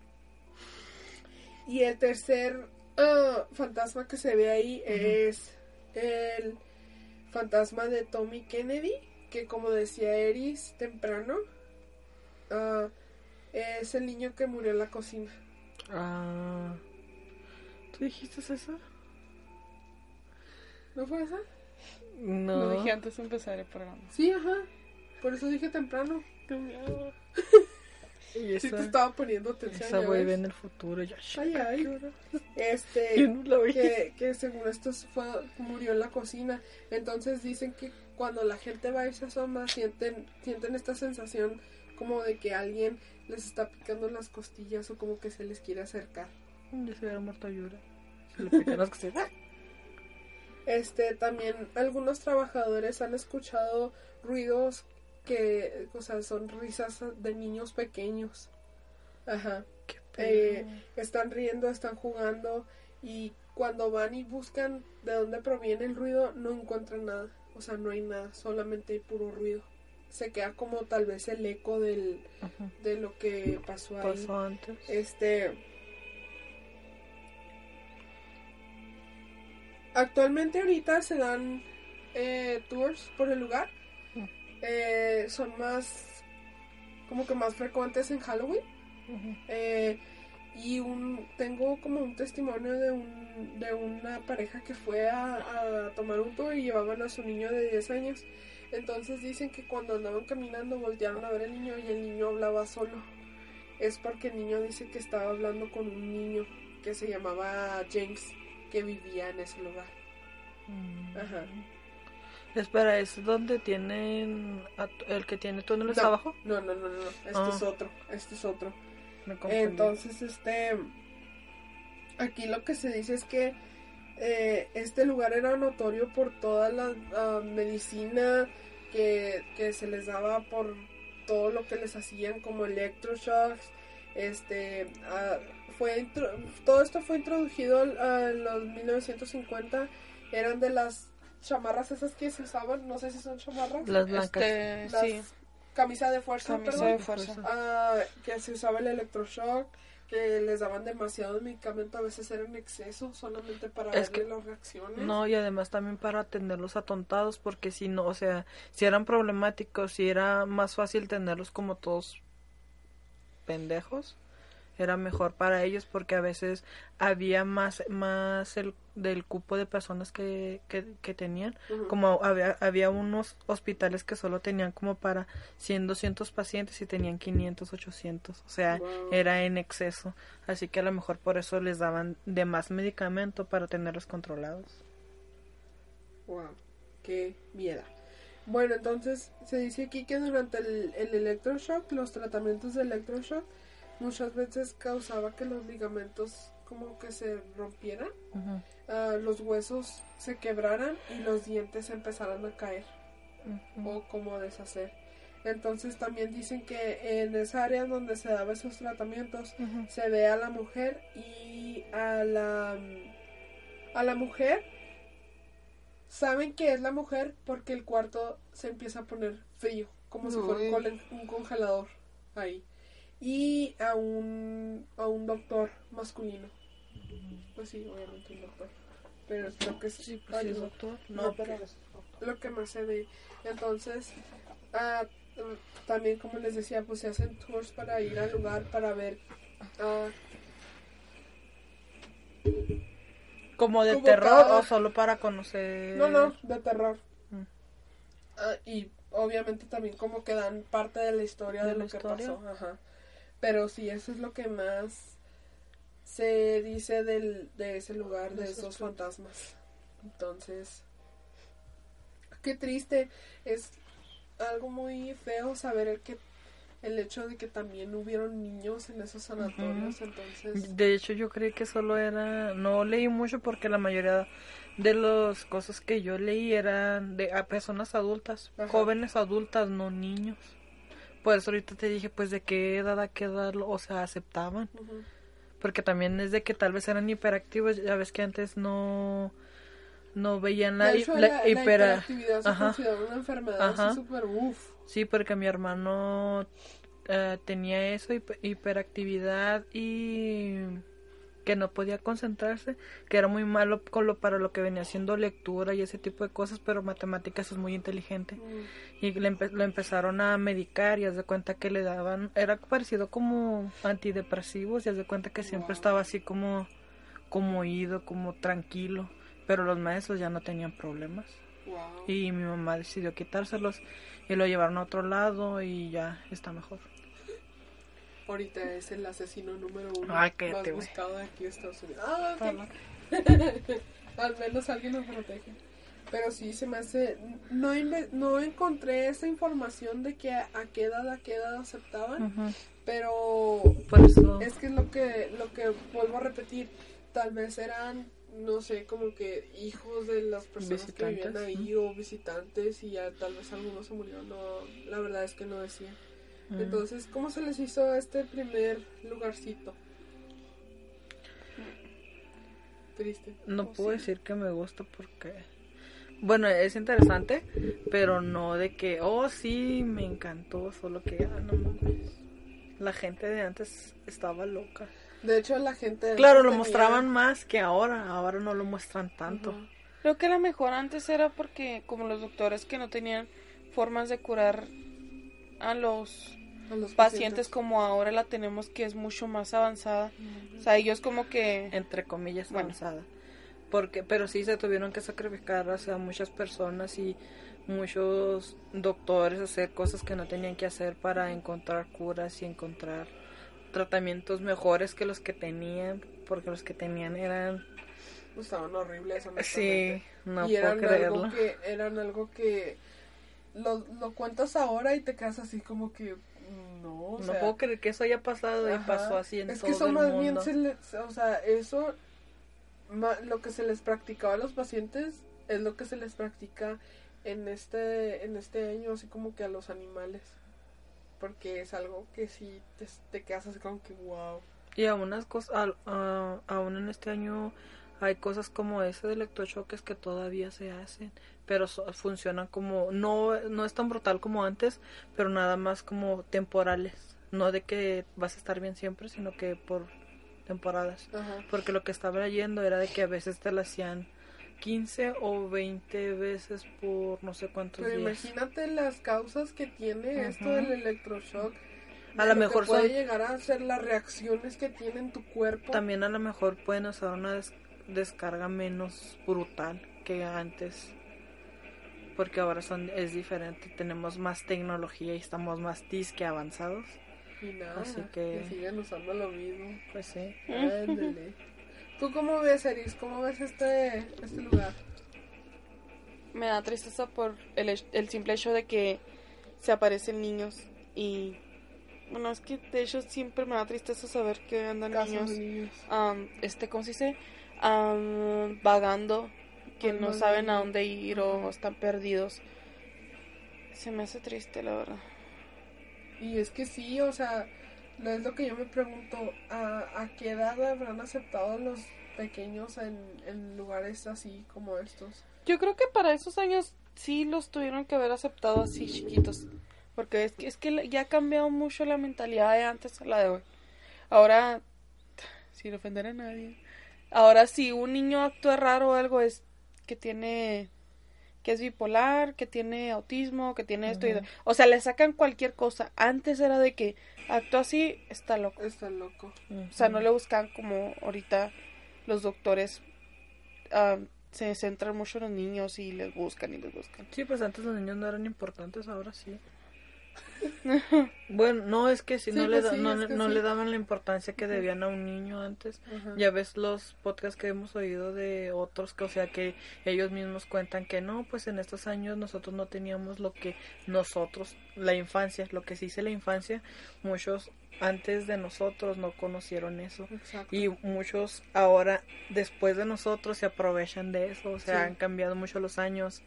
Y el tercer ah, fantasma que se ve ahí es el fantasma de Tommy Kennedy, que como decía Eris temprano, ah, es el niño que murió en la cocina. Ah... ¿Tú dijiste eso? ¿No fue esa? No. Lo dije antes de empezar el programa. Sí, ajá. Por eso dije temprano. Y Sí esa, te estaba poniendo atención. esa ya güey ves. ve en el futuro. Yo, Ay, ay. Yo Este, no la vi. que, que según esto fue, murió en la cocina. Entonces dicen que cuando la gente va y se asoma, sienten, sienten esta sensación como de que alguien les está picando las costillas o como que se les quiere acercar. Ya se hubiera muerto Yura. Se le pican las cosas. Este, también algunos trabajadores han escuchado ruidos que, o sea, son risas de niños pequeños. Ajá. Qué Eh, pedo. están riendo, están jugando y cuando van y buscan de dónde proviene el ruido no encuentran nada, o sea, no hay nada, solamente hay puro ruido. Se queda como tal vez el eco del, Ujú. de lo que pasó ahí. Pasó antes. Este, actualmente ahorita se dan eh, tours por el lugar. Mm. Eh, son más, como que más frecuentes en Halloween. Ujú. Eh, Y un tengo como un testimonio de un de una pareja que fue a, a tomar un tour y llevaban a su niño de diez años. Entonces dicen que cuando andaban caminando voltearon a ver al niño y el niño hablaba solo. Es porque el niño dice que estaba hablando con un niño que se llamaba James, que vivía en ese lugar. Mm. Ajá. Espera, ¿es donde tienen a- el que tiene túneles No, abajo? no, no, no, no, este Ah. es otro, este es otro. Me confundí. Entonces, este, aquí lo que se dice es que eh, este lugar era notorio por toda la uh, medicina que, que se les daba, por todo lo que les hacían como electroshocks. Este, uh, fue intro- todo esto fue introducido uh, en los mil novecientos cincuenta. Eran de las chamarras esas que se usaban, no sé si son chamarras. Las blancas. Este, Las sí, camisa de fuerza, camisa perdón. de fuerza. Ah, que se usaba el electroshock, que les daban demasiado medicamento, a veces era en exceso, solamente para Es verle que- las reacciones. No, y además también para tenerlos atontados, porque si no, o sea, si eran problemáticos, si era más fácil tenerlos como todos pendejos, era mejor para ellos porque a veces había más más el del cupo de personas que, que, que tenían, Ujú. como había, había unos hospitales que solo tenían como para cien, doscientos pacientes y tenían quinientos, ochocientos, o sea, Wow. era en exceso, así que a lo mejor por eso les daban de más medicamento para tenerlos controlados. Wow, qué miedo. Bueno, entonces se dice aquí que durante el, el electroshock, los tratamientos de electroshock, muchas veces causaba que los ligamentos como que se rompieran, Ujú, ah, los huesos se quebraran y los dientes empezaran a caer ujú. o como a deshacer. Entonces también dicen que en esa área donde se daban esos tratamientos Ujú. se ve a la mujer y a la a la mujer saben que es la mujer porque el cuarto se empieza a poner frío, como si fuera un, Uy. cole- un congelador ahí. Y a un a un doctor masculino. Pues sí, obviamente un doctor. Pero creo que sí, Sí, pues sí, ay, es no. doctor. No, No, pero pero es doctor. lo que más se ve. Entonces, ah, mm, también como les decía, pues se hacen tours para ir al lugar para ver. ah, ¿Como de Como terror cada- o solo para conocer? no, no, de terror. Mm. Ah, y obviamente también como que dan parte de la historia de, ¿De lo la que historia? pasó. Ajá. Pero sí, eso es lo que más se dice del, de ese lugar, de De esos esos tours. fantasmas. Entonces, qué triste. Es algo muy feo saber el que el hecho de que también hubieron niños en esos sanatorios. Entonces, De hecho, yo creí que solo era... No leí mucho porque la mayoría de las cosas que yo leí eran de a personas adultas, Ajá. jóvenes adultas, no niños. Por eso ahorita te dije, pues, de qué edad a qué edad, lo- o sea, aceptaban. ujú. Porque también es de que tal vez eran hiperactivos, ya ves que antes no... No veían la, De hecho, la la, la hipera- hiperactividad se Ajá. considera una enfermedad Ajá. así súper uff. Sí, porque mi hermano eh, tenía eso, hip- hiperactividad y que no podía concentrarse, que era muy malo con lo, para lo que venía haciendo lectura y ese tipo de cosas, pero matemáticas es muy inteligente. Y le empe- lo empezaron a medicar y haz de cuenta que le daban, era parecido como antidepresivos y haz de cuenta que siempre Wow. estaba así como, como ido, como tranquilo, pero los maestros ya no tenían problemas. Wow. Y mi mamá decidió quitárselos y lo llevaron a otro lado y ya está mejor. Ahorita es el asesino número uno Ay, más cállate, güey. buscado de aquí de Estados Unidos. Ah, ok. Hola. Al menos alguien nos protege. Pero sí, se me hace... No, inve- no encontré esa información de que a, a qué edad, a qué edad aceptaban. Ujú. Pero Por eso. es que es lo que, lo que vuelvo a repetir. Tal vez eran, no sé, como que hijos de las personas que vivían Visitantes, ahí o visitantes y ya tal vez algunos se murieron. No, la verdad es que no decía. Mm. Entonces, ¿cómo se les hizo este primer lugarcito? Triste. No ¿O puedo sí? decir que me gusta porque... Bueno, es interesante, pero no de que, oh, sí, me encantó, solo que, ah, no mames. La gente de antes estaba loca. De hecho, la gente... Claro, lo tenía- mostraban más que ahora, ahora no lo muestran tanto. Ujú. Creo que la mejor antes era porque como los doctores que no tenían formas de curar a los A los pacientes, pacientes. como ahora la tenemos, que es mucho más avanzada. O sea, ellos como que... Entre comillas, Bueno. avanzada. Porque, pero sí se tuvieron que sacrificar, o sea, muchas personas y muchos doctores hacer cosas que no tenían que hacer para encontrar curas y encontrar tratamientos mejores que los que tenían, porque los que tenían eran... Estaban horribles, Sí, honestamente. no y puedo eran creerlo. algo que eran algo que lo, lo cuentas ahora y te quedas así como que no, o No sea, puedo creer que eso haya pasado y ajá. pasó así en es todo que eso el más mundo. bien se les, o sea, eso ma- lo que se les practicaba a los pacientes es lo que se les practica en este en este año, así como que a los animales, porque es algo que sí te, te quedas así como que wow. Y aún, unas cosas, al- ah, aún en este año hay cosas como ese de electrochoques que todavía se hacen, pero so- funcionan como, no, no es tan brutal como antes, pero nada más como temporales, no de que vas a estar bien siempre, sino que por temporadas. Ajá. Porque lo que estaba leyendo era de que a veces te lo hacían quince o veinte veces por no sé cuántos Pero días. imagínate las causas que tiene esto Ujú. del electroshock. A de lo que mejor puede son- llegar a ser las reacciones que tiene en tu cuerpo. También a lo mejor pueden usar una des- descarga menos brutal que antes, porque ahora son es diferente, tenemos más tecnología y estamos más disque avanzados. Y nada, Así que- que siguen usando lo mismo. Pues sí. Ándale. ¿Tú cómo ves, Eris? ¿Cómo ves este, este lugar? Me da tristeza por el, hech- el simple hecho de que se aparecen niños y... Bueno, es que de hecho siempre me da tristeza saber que andan Casos niños, de niños. am, este, ¿cómo se dice? Am, vagando, que no Vagando. saben a dónde ir o Ajá. están perdidos. Se me hace triste, la verdad. Y es que sí, o sea, no es lo que yo me pregunto, ¿a, a qué edad habrán aceptado los pequeños en, en lugares así como estos? Yo creo que para esos años sí los tuvieron que haber aceptado así chiquitos. Porque es que, es que ya ha cambiado mucho la mentalidad de antes a la de hoy. Ahora, sin ofender a nadie, ahora si un niño actúa raro o algo es que tiene, que es bipolar, que tiene autismo, que tiene esto y Ujú. lo- o sea, le sacan cualquier cosa. Antes era de que actúa así, está loco. Está loco. O sea, no le buscan como ahorita los doctores ah, se centran mucho en los niños y les buscan y les buscan. Sí, pues antes los niños no eran importantes, ahora sí. Bueno, no, es que si Sí, no, pues le, da- sí, no, es que no sí. le daban la importancia que debían a un niño antes. Ajá. Ya ves los podcasts que hemos oído de otros, que o sea que ellos mismos cuentan que no, pues en estos años nosotros no teníamos lo que nosotros, la infancia, lo que se dice la infancia, muchos antes de nosotros no conocieron eso. Exacto. Y muchos ahora, después de nosotros, se aprovechan de eso. O sea, Sí. han cambiado mucho los años.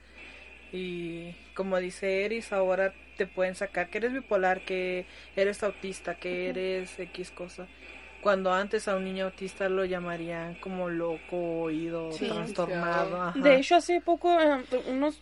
Y como dice Eris, ahora te pueden sacar que eres bipolar, que eres autista, que eres X cosa. Cuando antes a un niño autista lo llamarían como loco, oído, Sí. trastornado. Ajá. De hecho, hace poco, eh, unos,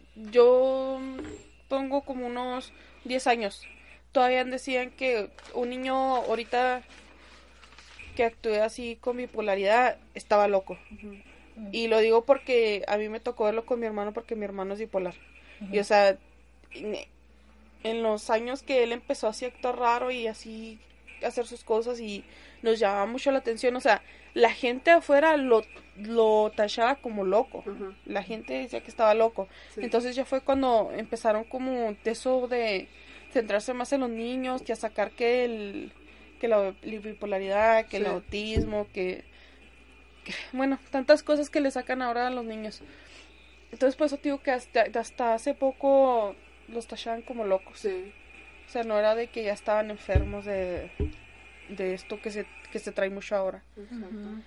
yo pongo como unos diez años, todavía decían que un niño ahorita que actúe así con bipolaridad estaba loco. Ujú. Y lo digo porque a mí me tocó verlo con mi hermano porque mi hermano es bipolar. Ujú. Y o sea, en, en los años que él empezó así a actuar raro y así a hacer sus cosas y nos llamaba mucho la atención, o sea, la gente afuera lo, lo tachaba como loco. Ujú. La gente decía que estaba loco. Sí. Entonces ya fue cuando empezaron como de eso de centrarse más en los niños, que a sacar que el que la bipolaridad, que el Sí. autismo, que, que bueno, tantas cosas que le sacan ahora a los niños. Entonces por eso te digo que hasta, hasta hace poco los tachaban como locos. Sí. O sea, no era de que ya estaban enfermos de, de esto que se, que se trae mucho ahora. Exacto. Ujú.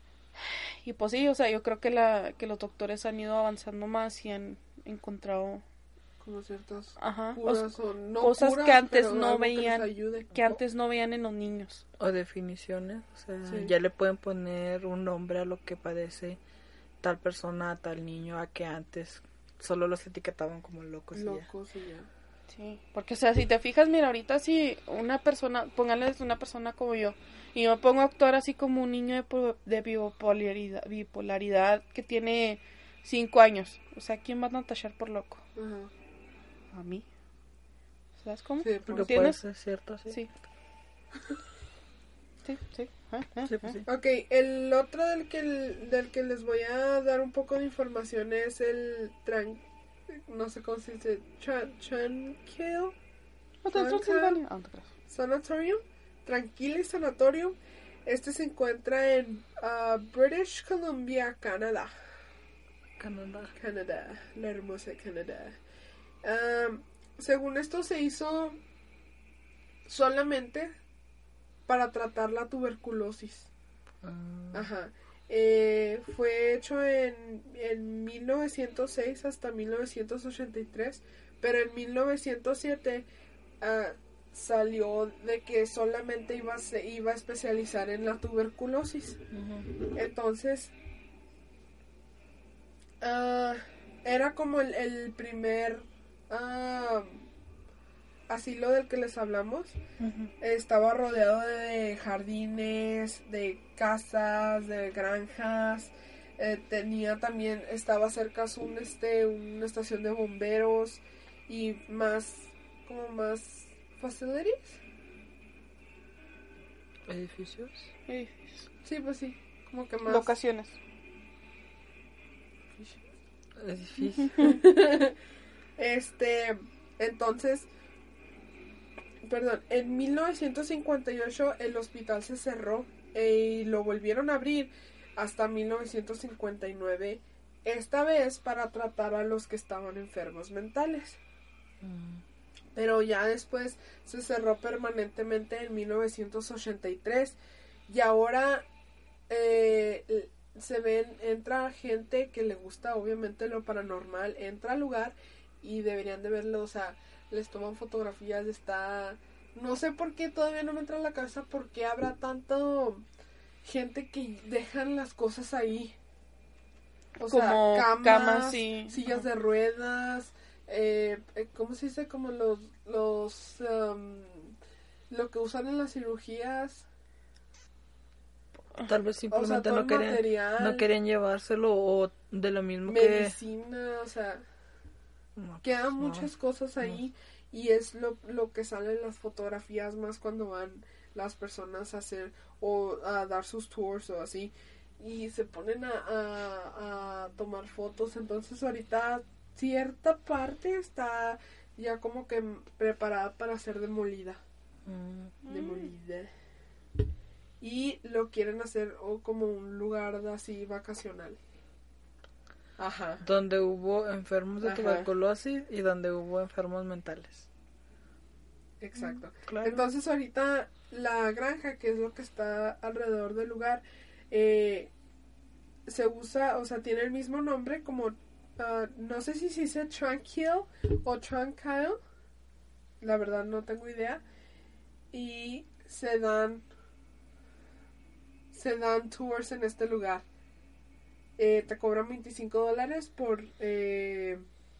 Y pues sí, o sea, yo creo que la que los doctores han ido avanzando más y han encontrado Como ciertas ajá, curas o- o no cosas curas, que antes pero no algo que les veían, ayude. que antes no veían en los niños. O definiciones, o sea, Sí. ya le pueden poner un nombre a lo que padece tal persona, tal niño, a que antes solo los etiquetaban como locos y ya. Locos y ya. Sí, porque o sea, si te fijas, mira, ahorita si una persona, póngale una persona como yo, y yo me pongo a actuar así como un niño de, po- de bipolaridad, bipolaridad que tiene cinco años, o sea, ¿quién va a tachar por loco? Ajá. ¿A mí? O ¿Sabes cómo? Sí, Porque puede ¿Tienes? ser cierto, sí. Sí. Sí, sí. Ah, ah, Sí, pues ah. sí. Ok, el otro del que, del que les voy a dar un poco de información es el tran... no sé cómo se dice, Tran- Tranquil Hotel Transilvania. Ah, no te creas. Sanatorium, Tranquil Sanatorium. Este se encuentra en ah, British Columbia, Canadá. Canadá. Canadá, la hermosa Canadá. Am, según esto se hizo solamente para tratar la tuberculosis. Ah, Ajá. Eh, fue hecho en, en mil novecientos seis hasta mil novecientos ochenta y tres, pero en mil novecientos siete ah, salió de que solamente iba a, se iba a especializar en la tuberculosis. ujú. Entonces, ah, era como el, el primer ah, asilo del que les hablamos. Ujú. Estaba rodeado de jardines, de casas, de granjas. Eh, tenía también, estaba cerca un, este, una estación de bomberos y más, como más facilities. Edificios. Sí. Sí, pues sí, como que más. Locaciones. Edificios. Este, entonces, perdón, en mil novecientos cincuenta y ocho el hospital se cerró y lo volvieron a abrir hasta mil novecientos cincuenta y nueve, esta vez para tratar a los que estaban enfermos mentales. Mm. Pero ya después se cerró permanentemente en mil novecientos ochenta y tres y ahora eh, se ven, entra gente que le gusta obviamente lo paranormal, entra al lugar y deberían de verlo, o sea, les toman fotografías, está... No sé por qué, todavía no me entra en la cabeza por qué habrá tanto gente que dejan las cosas ahí. O sea, Como camas, camas y- sillas ajá. de ruedas, eh, eh, ¿cómo se dice? Como los, los, um, lo que usan en las cirugías. Tal vez O sea, simplemente todo no el querían, material, no querían llevárselo o de lo mismo que... medicina, o sea, No, pues, quedan no. muchas cosas ahí y es lo, lo que sale en las fotografías más cuando van las personas a hacer o a dar sus tours o así y se ponen a, a, a tomar fotos. Entonces ahorita cierta parte está ya como que preparada para ser demolida, Mm. demolida y lo quieren hacer o como un lugar así vacacional. Ajá. Donde hubo enfermos de Ajá. tuberculosis y donde hubo enfermos mentales. Exacto. Claro. Entonces ahorita la granja, que es lo que está alrededor del lugar, eh, se usa, o sea, tiene el mismo nombre como, uh, no sé si se dice Tranquil o Tranquil, la verdad no tengo idea, y se dan, se dan tours en este lugar. Eh, te cobran veinticinco dólares por... Eh,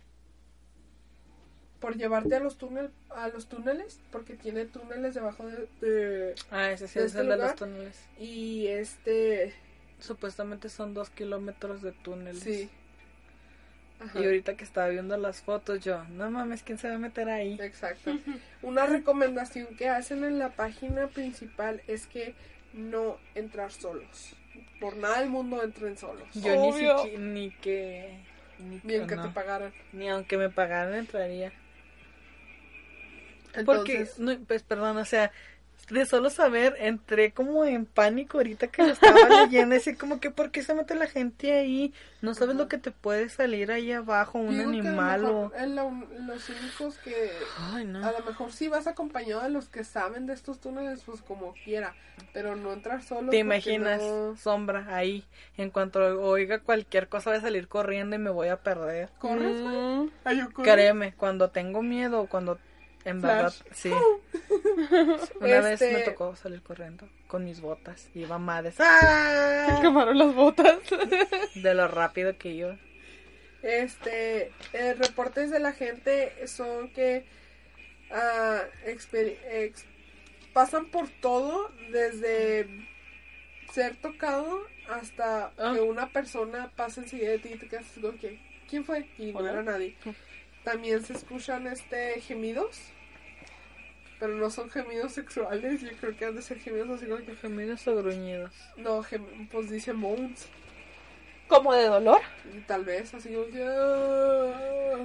por llevarte a los túnel, a los túneles, porque tiene túneles debajo de, de Ah, ese sí de es este el de los lugar. túneles. Y este, Supuestamente son dos kilómetros de túneles. sí. Ajá. Y ahorita que estaba viendo las fotos yo, no mames, ¿quién se va a meter ahí? Exacto. Una recomendación que hacen en la página principal es que no entrar solos. Por nada del mundo entren solos. Yo ni Obvio. siquiera, ni que... Ni Bien que no. te pagaran. Ni aunque me pagaran entraría. Entonces, Porque, no, pues perdón, o sea, de solo saber, entré como en pánico ahorita que lo estaba leyendo, así como que, ¿por qué se mete la gente ahí? No sabes Ajá. lo que te puede salir ahí abajo, un digo que a lo animal o... mejor, eh, lo- los únicos que Ay, no. a lo mejor sí vas acompañado de los que saben de estos túneles, pues como quiera, pero no entrar solo. ¿Te porque imaginas? no- Sombra ahí. En cuanto oiga cualquier cosa voy a salir corriendo y me voy a perder. ¿Corres, güey? Mm. Ay, yo corro. Créeme, cuando tengo miedo, cuando en verdad, Flash. sí. Una vez Este- me tocó salir corriendo con mis botas. Iba madres. ¡Ah! Quemaron las botas. De lo rápido que iba. Este, eh, reportes de la gente son que ah, exper- ex- pasan por todo, desde ser tocado hasta Ah. que una persona pasa enseguida de ti y te quedas así como que, ¿quién fue? Y no Hola. era nadie. También se escuchan este gemidos pero no son gemidos sexuales, yo creo que han de ser gemidos así como que... Gemidos o gruñidos. No, gem... pues dice moans. ¿Como de dolor? Tal vez, así como que... ah,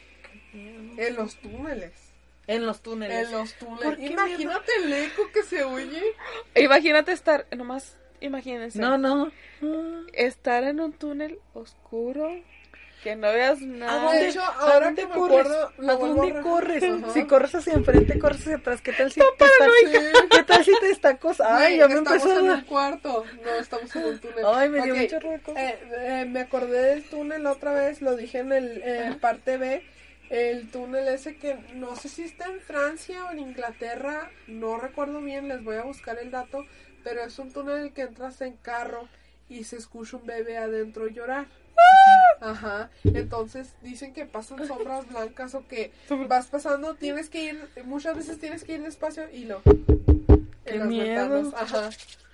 en los túneles. En los túneles. En los túneles. ¿Por qué Imagínate el eco que se oye. Imagínate estar, nomás, imagínense. No, no. Estar en un túnel oscuro, que no veas nada. De hecho, ahora que me acuerdo, ¿A lo vuelvo dónde a re- corres? Ajá. Si corres hacia enfrente, corres hacia atrás. ¿Qué tal si te estás... ¿Qué tal si te está cosa? Ay, ya me estamos empezó a en dar. un cuarto. No, estamos en un túnel. Ay, me dio Ok, mucho ruido. eh, eh, me acordé del túnel otra vez, lo dije en el eh, parte B. El túnel ese que no sé si está en Francia o en Inglaterra, no recuerdo bien, les voy a buscar el dato, pero es un túnel en el que entras en carro y se escucha un bebé adentro llorar. Ajá, entonces dicen que pasan sombras blancas o que vas pasando, tienes que ir, muchas veces tienes que ir despacio y lo... ¡Qué en las miedo! ventanas, ajá.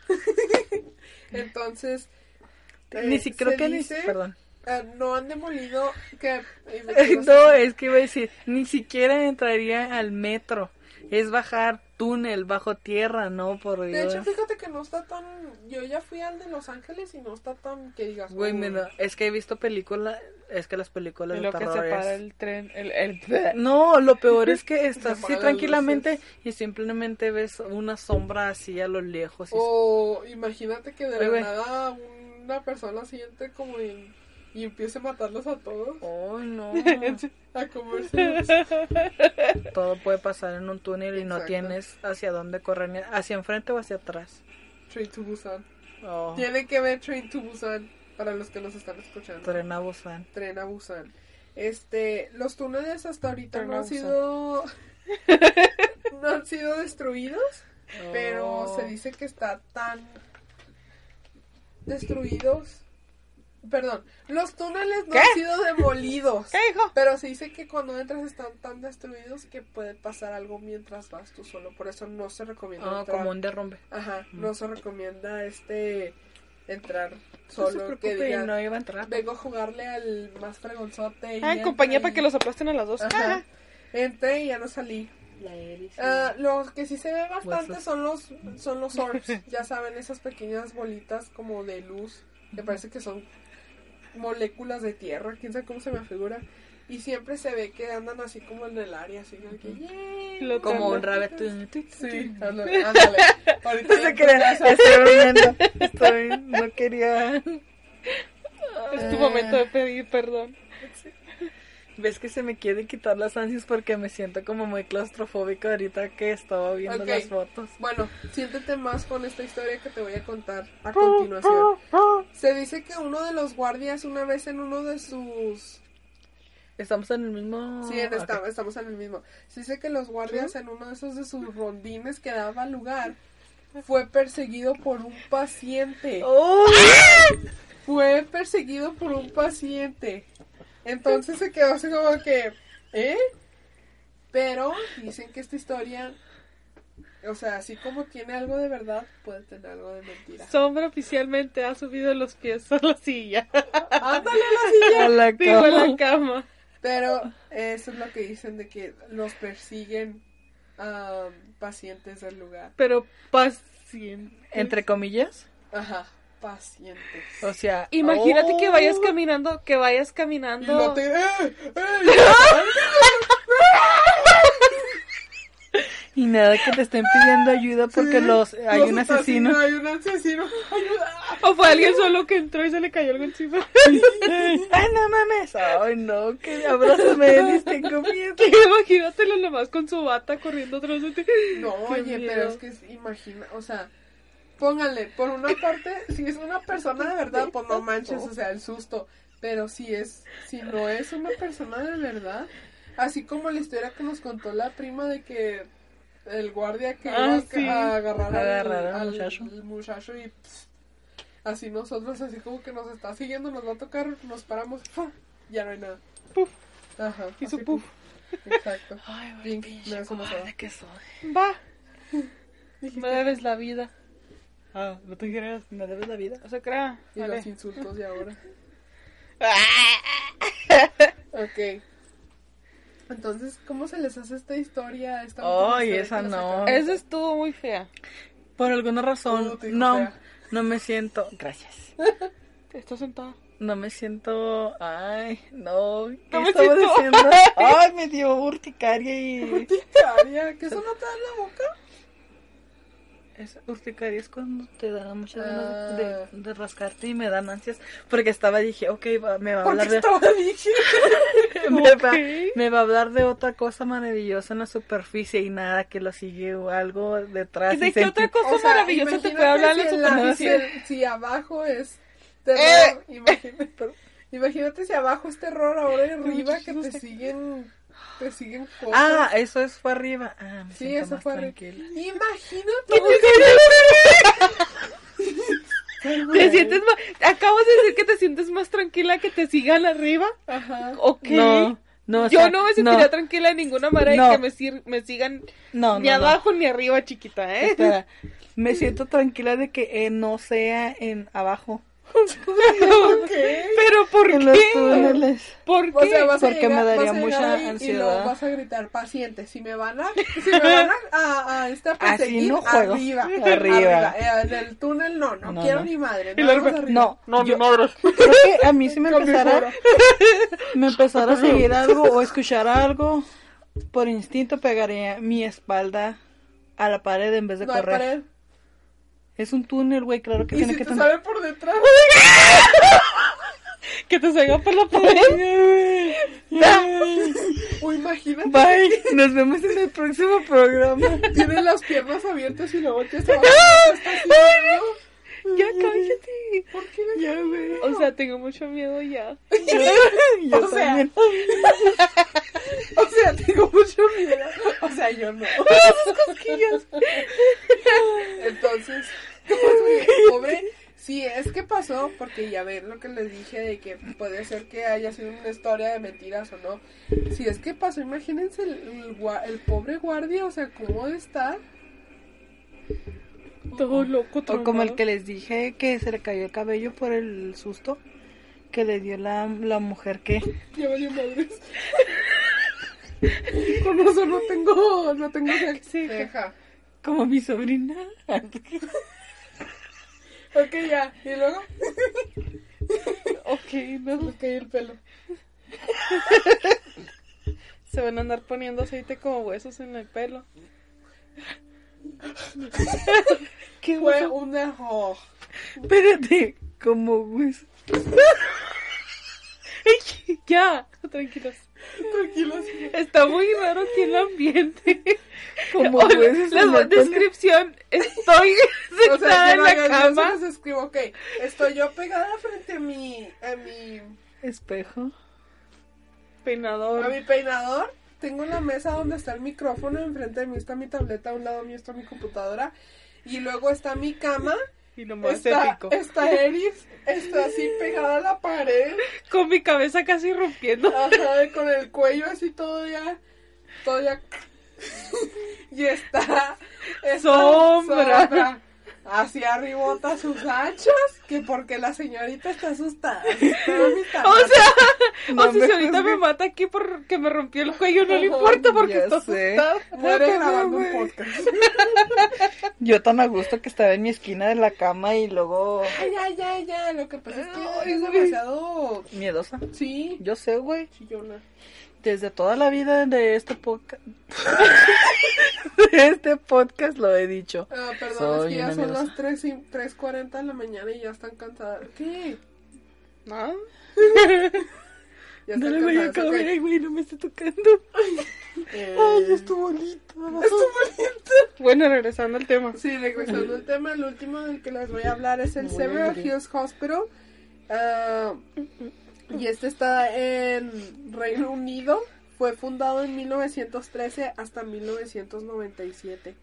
Entonces... Ni eh, si creo se que ni... dice- Perdón. Ah, no han demolido que No, es que iba a decir, ni siquiera entraría al metro. Es bajar túnel bajo tierra, no, por de Dios. hecho fíjate que no está tan, yo ya fui al de Los Ángeles y no está tan que digas Güey, "Uy". mira, es que he visto películas, es que las películas Y de lo que terror separa es- el tren, el... el... No, lo peor es que estás Se así apagan las tranquilamente luces. y simplemente ves una sombra así a lo lejos. Y O imagínate que de Ay, la güey. nada una persona siente como en, y empiece a matarlos a todos, Ay, no. a comerse. Todo puede pasar en un túnel y no Exacto. tienes hacia dónde correr, ni hacia enfrente o hacia atrás. Train to Busan. Oh, Tiene que ver Train to Busan para los que nos están escuchando. Tren a Busan. Tren a Busan. Este, los túneles hasta ahorita Tren no a han Busan. sido no han sido destruidos, pero Oh. se dice que está tan destruidos. Perdón, los túneles no ¿Qué? han sido demolidos. ¿Qué dijo? Pero se dice que cuando entras están tan destruidos que puede pasar algo mientras vas tú solo. Por eso no se recomienda Ah, entrar. como un derrumbe. Ajá, Mm. no se recomienda este entrar No se solo que preocupe, diga, no iba a entrar. vengo a jugarle al más fregonzote. y Ah, en entra compañía y- para que los aplasten a las dos. Ajá. Ah. Entré y ya no salí. La Eris. Ah, los que sí se ve bastante Huesos. son los son los orbs. Ya saben, esas pequeñas bolitas como de luz que parece que son moléculas de tierra, quién sabe cómo se me figura. Y siempre se ve que andan así como en el área, así como que "Yay". Lo Como un Ándale. rabbit. Sí, ándale, ándale. Ahorita No ya se crean, podrás hacer- estoy bromeando. Estoy, no quería. Es tu momento de pedir perdón. Ves que se me quiere quitar las ansias porque me siento como muy claustrofóbico ahorita que estaba viendo Ok. las fotos. Bueno, siéntete más con esta historia que te voy a contar a continuación. Se dice que uno de los guardias una vez en uno de sus... Estamos en el mismo. Sí, en Ok. esta- estamos en el mismo. Se dice que los guardias en uno de esos de sus rondines que daba lugar fue perseguido por un paciente. ¡Oh! Fue perseguido por un paciente. Entonces se quedó así como que, ¿eh? Pero dicen que esta historia, o sea, así como tiene algo de verdad, puede tener algo de mentira. Sombra oficialmente ha subido los pies a la silla. ¡Ándale a la silla! A la Digo, a cama. la cama. Pero eso es lo que dicen de que los persiguen a pacientes del lugar. Pero paciente. Entre comillas. Ajá, pacientes. O sea. Imagínate oh. que vayas caminando, que vayas Y caminando. no te... ¡Eh! ¡Eh! Y nada que te estén pidiendo ayuda porque Sí, los hay los un asesinos, asesino. Hay un asesino. Ayuda. O fue alguien solo que entró y se le cayó algo encima. Ay, no mames. Ay, no, que abrázame, Elis, tengo miedo. Imagínatelo nomás con su bata corriendo atrás de ti. No, Qué oye, miedo. pero es que es- imagina, o sea, pónganle, por una parte, si es una persona de verdad, pues no manches, o sea, el susto, pero si es, si no es una persona de verdad, así como la historia que nos contó la prima de que el guardia que Ah, iba a, sí. a agarrar, al- Agarrar al al, muchacho. al muchacho y pss, así nosotros, así como que nos está siguiendo, nos va a tocar, nos paramos, ¡fum! Ya no hay nada. Puf. Ajá. Hizo así, puf. Exacto. Ay, Bien, pinche me das una cobarde soda. que soy. Va. Me debes la vida. Ah, no te creas, me debes la vida. O sea, crea. Y Vale. los insultos de ahora. Ah. Ok. Entonces, ¿cómo se les hace esta historia? Esta Ay, última historia esa que les no. acabo de- Esa estuvo muy fea. Por alguna razón, Uh, te dijo no, fea. no me siento... Gracias. Está sentada. No me siento... Ay, no. ¿Qué No me estaba siento- diciendo? Ay, me dio urticaria y... Urticaria, ¿que eso no te da en la boca? Es, urticaria es cuando te da muchas ganas Ah. de, de, de rascarte y me dan ansias. Porque estaba, dije, ok, va, me va a Porque hablar de... estaba dije. me, va, Ok. me va a hablar de otra cosa maravillosa en la superficie y nada, que lo sigue o algo detrás. ¿Y de y qué sentí- otra cosa O sea, maravillosa te imagínate puede hablar en la si, la- superficie? si, si abajo es terror, Eh. imagínate, imagínate si abajo es terror, ahora arriba que te siguen, te siguen cosas. Ah, eso es fue arriba. Ah, me sí, siento eso más fue arriba. tranquila. Imagínate. ¿Te sientes más... Acabas de decir que te sientes más tranquila que te sigan arriba. Ajá. Ok. No, no, o Yo sea, no me sentiría tranquila de ninguna manera No. y que me, sir- me sigan No, ni no, no. abajo ni arriba, chiquita, ¿eh? Espera, me siento tranquila de que eh, no sea en abajo. Ok. ¿Pero por En los qué? túneles. ¿Por qué? O sea, vas a Porque llegar- me daría vas a llegar mucha ahí Y ansiedad. luego vas a gritar, paciente, si me van a, si me van a, a, a esta perseguir, no juego. arriba, Arriba. Eh, en el túnel no, no, No, quiero no. ni madre, Y no, luego- vamos arriba. No, No, yo ni madres. creo que a mí si me Con mi empezara, foro. me empezara a seguir algo o escuchar algo, por instinto pegaría mi espalda a la pared en vez de No hay correr. pared. Es un túnel, güey, claro que Y tiene si que te tener... sale por detrás. Que te salga por la pared. O imagínate, Bye, nos vemos en el próximo programa. tienes las piernas abiertas y luego te está haciendo. Ya cállate. ¿Por qué me Ya, güey. O sea, tengo mucho miedo ya. Yo O sea, también. O sea, tengo mucho miedo. O sea, yo no. Cosquillas. Entonces, pues, pobre, sí, es que pasó, porque ya ven lo que les dije de que puede ser que haya sido una historia de mentiras o no. Si es que pasó, imagínense el, el, gua- el pobre guardia, o sea, cómo debe estar. Todo loco, O como el que les dije que se le cayó el cabello por el susto que le dio la, la mujer que... Ya valió madres. Con eso no tengo, no tengo ceja. Como mi sobrina. Ok, ya, y luego Ok, no. me caí el pelo. Se van a andar poniendo aceite como huesos en el pelo. ¿Qué Fue hueso? un error. Espérate, como hueso. Ya, tranquilos. Tranquilos. Está muy raro aquí el ambiente. Como Oye, huesos la en la tele. descripción. Estoy O sentada sea, en yo, la yo- yo cama. se los escribo, ok, estoy yo pegada frente a mi, a mi, Espejo. a Peinador. mi peinador, tengo la mesa donde está el micrófono, enfrente de mí está mi tableta, a un lado mío está mi computadora, y luego está mi cama, Y lo más está, épico. está Eris, está así pegada a la pared, Con mi cabeza casi rompiendo. ajá, con el cuello así todo ya, todo ya, y está, está Sombra. hacia arribota sus hachas, que porque la señorita está asustada. Pero mi O tableta- sea, No o si me ahorita juzgues. me mata aquí porque me rompió el cuello, no le importa porque Ya está sé. asustada. muere Ah, grabando un güey. podcast. Yo tan a gusto que estaba en mi esquina de la cama y luego... Ay, ya, ya, ya. Lo que pasa es que Ay, es güey. demasiado. Miedosa. Sí, Yo sé, güey. chillona. Desde toda la vida de este podcast... de este podcast lo he dicho. Ah, perdón, Soy es que ya una son miedosa. las tres y- tres cuarenta de la mañana y ya están cansadas. ¿Qué? ¿No? Ya No están le voy a cansadas. ok. caber, güey, no me está tocando. Eh, Ay, es tu bolita. es tu bonito. Bueno, regresando al tema. Sí, regresando al tema, el último del que les voy a hablar es el Muy Several bien. Hills Hospital. Ah, y este está en Reino Unido. Fue fundado en mil novecientos trece hasta mil novecientos noventa y siete.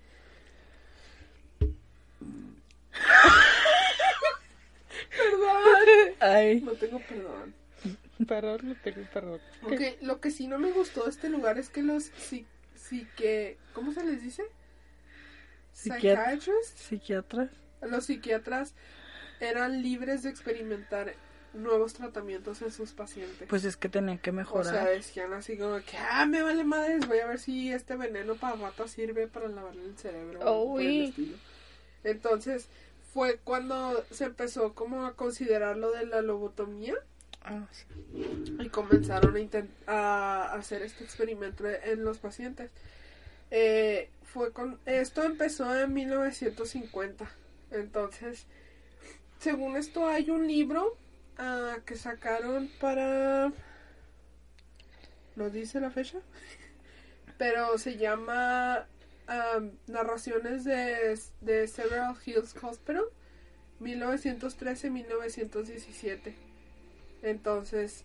Perdón. Ay, No tengo perdón. Perdón, no tengo perdón. Ok, lo que sí no me gustó de este lugar es que los sí, sí que, ¿cómo se les dice? Psiquiatra. Psychiatrists. psiquiatra. Los psiquiatras eran libres de experimentar nuevos tratamientos en sus pacientes. Pues es que tenían que O mejorar. sea, decían así como que, ah, me vale madres, voy a ver si este veneno para ratas sirve para lavarle el cerebro. o algo por el Uy. estilo. Entonces, fue cuando se empezó como a considerar lo de la lobotomía Ah, sí. y comenzaron a, intent- a hacer este experimento en los pacientes. Eh, fue con esto empezó en mil novecientos cincuenta. Entonces, según esto hay un libro ah, que sacaron para, no dice la fecha, pero se llama um, Narraciones de, de Several Hills Hospital mil novecientos trece a mil novecientos diecisiete. Entonces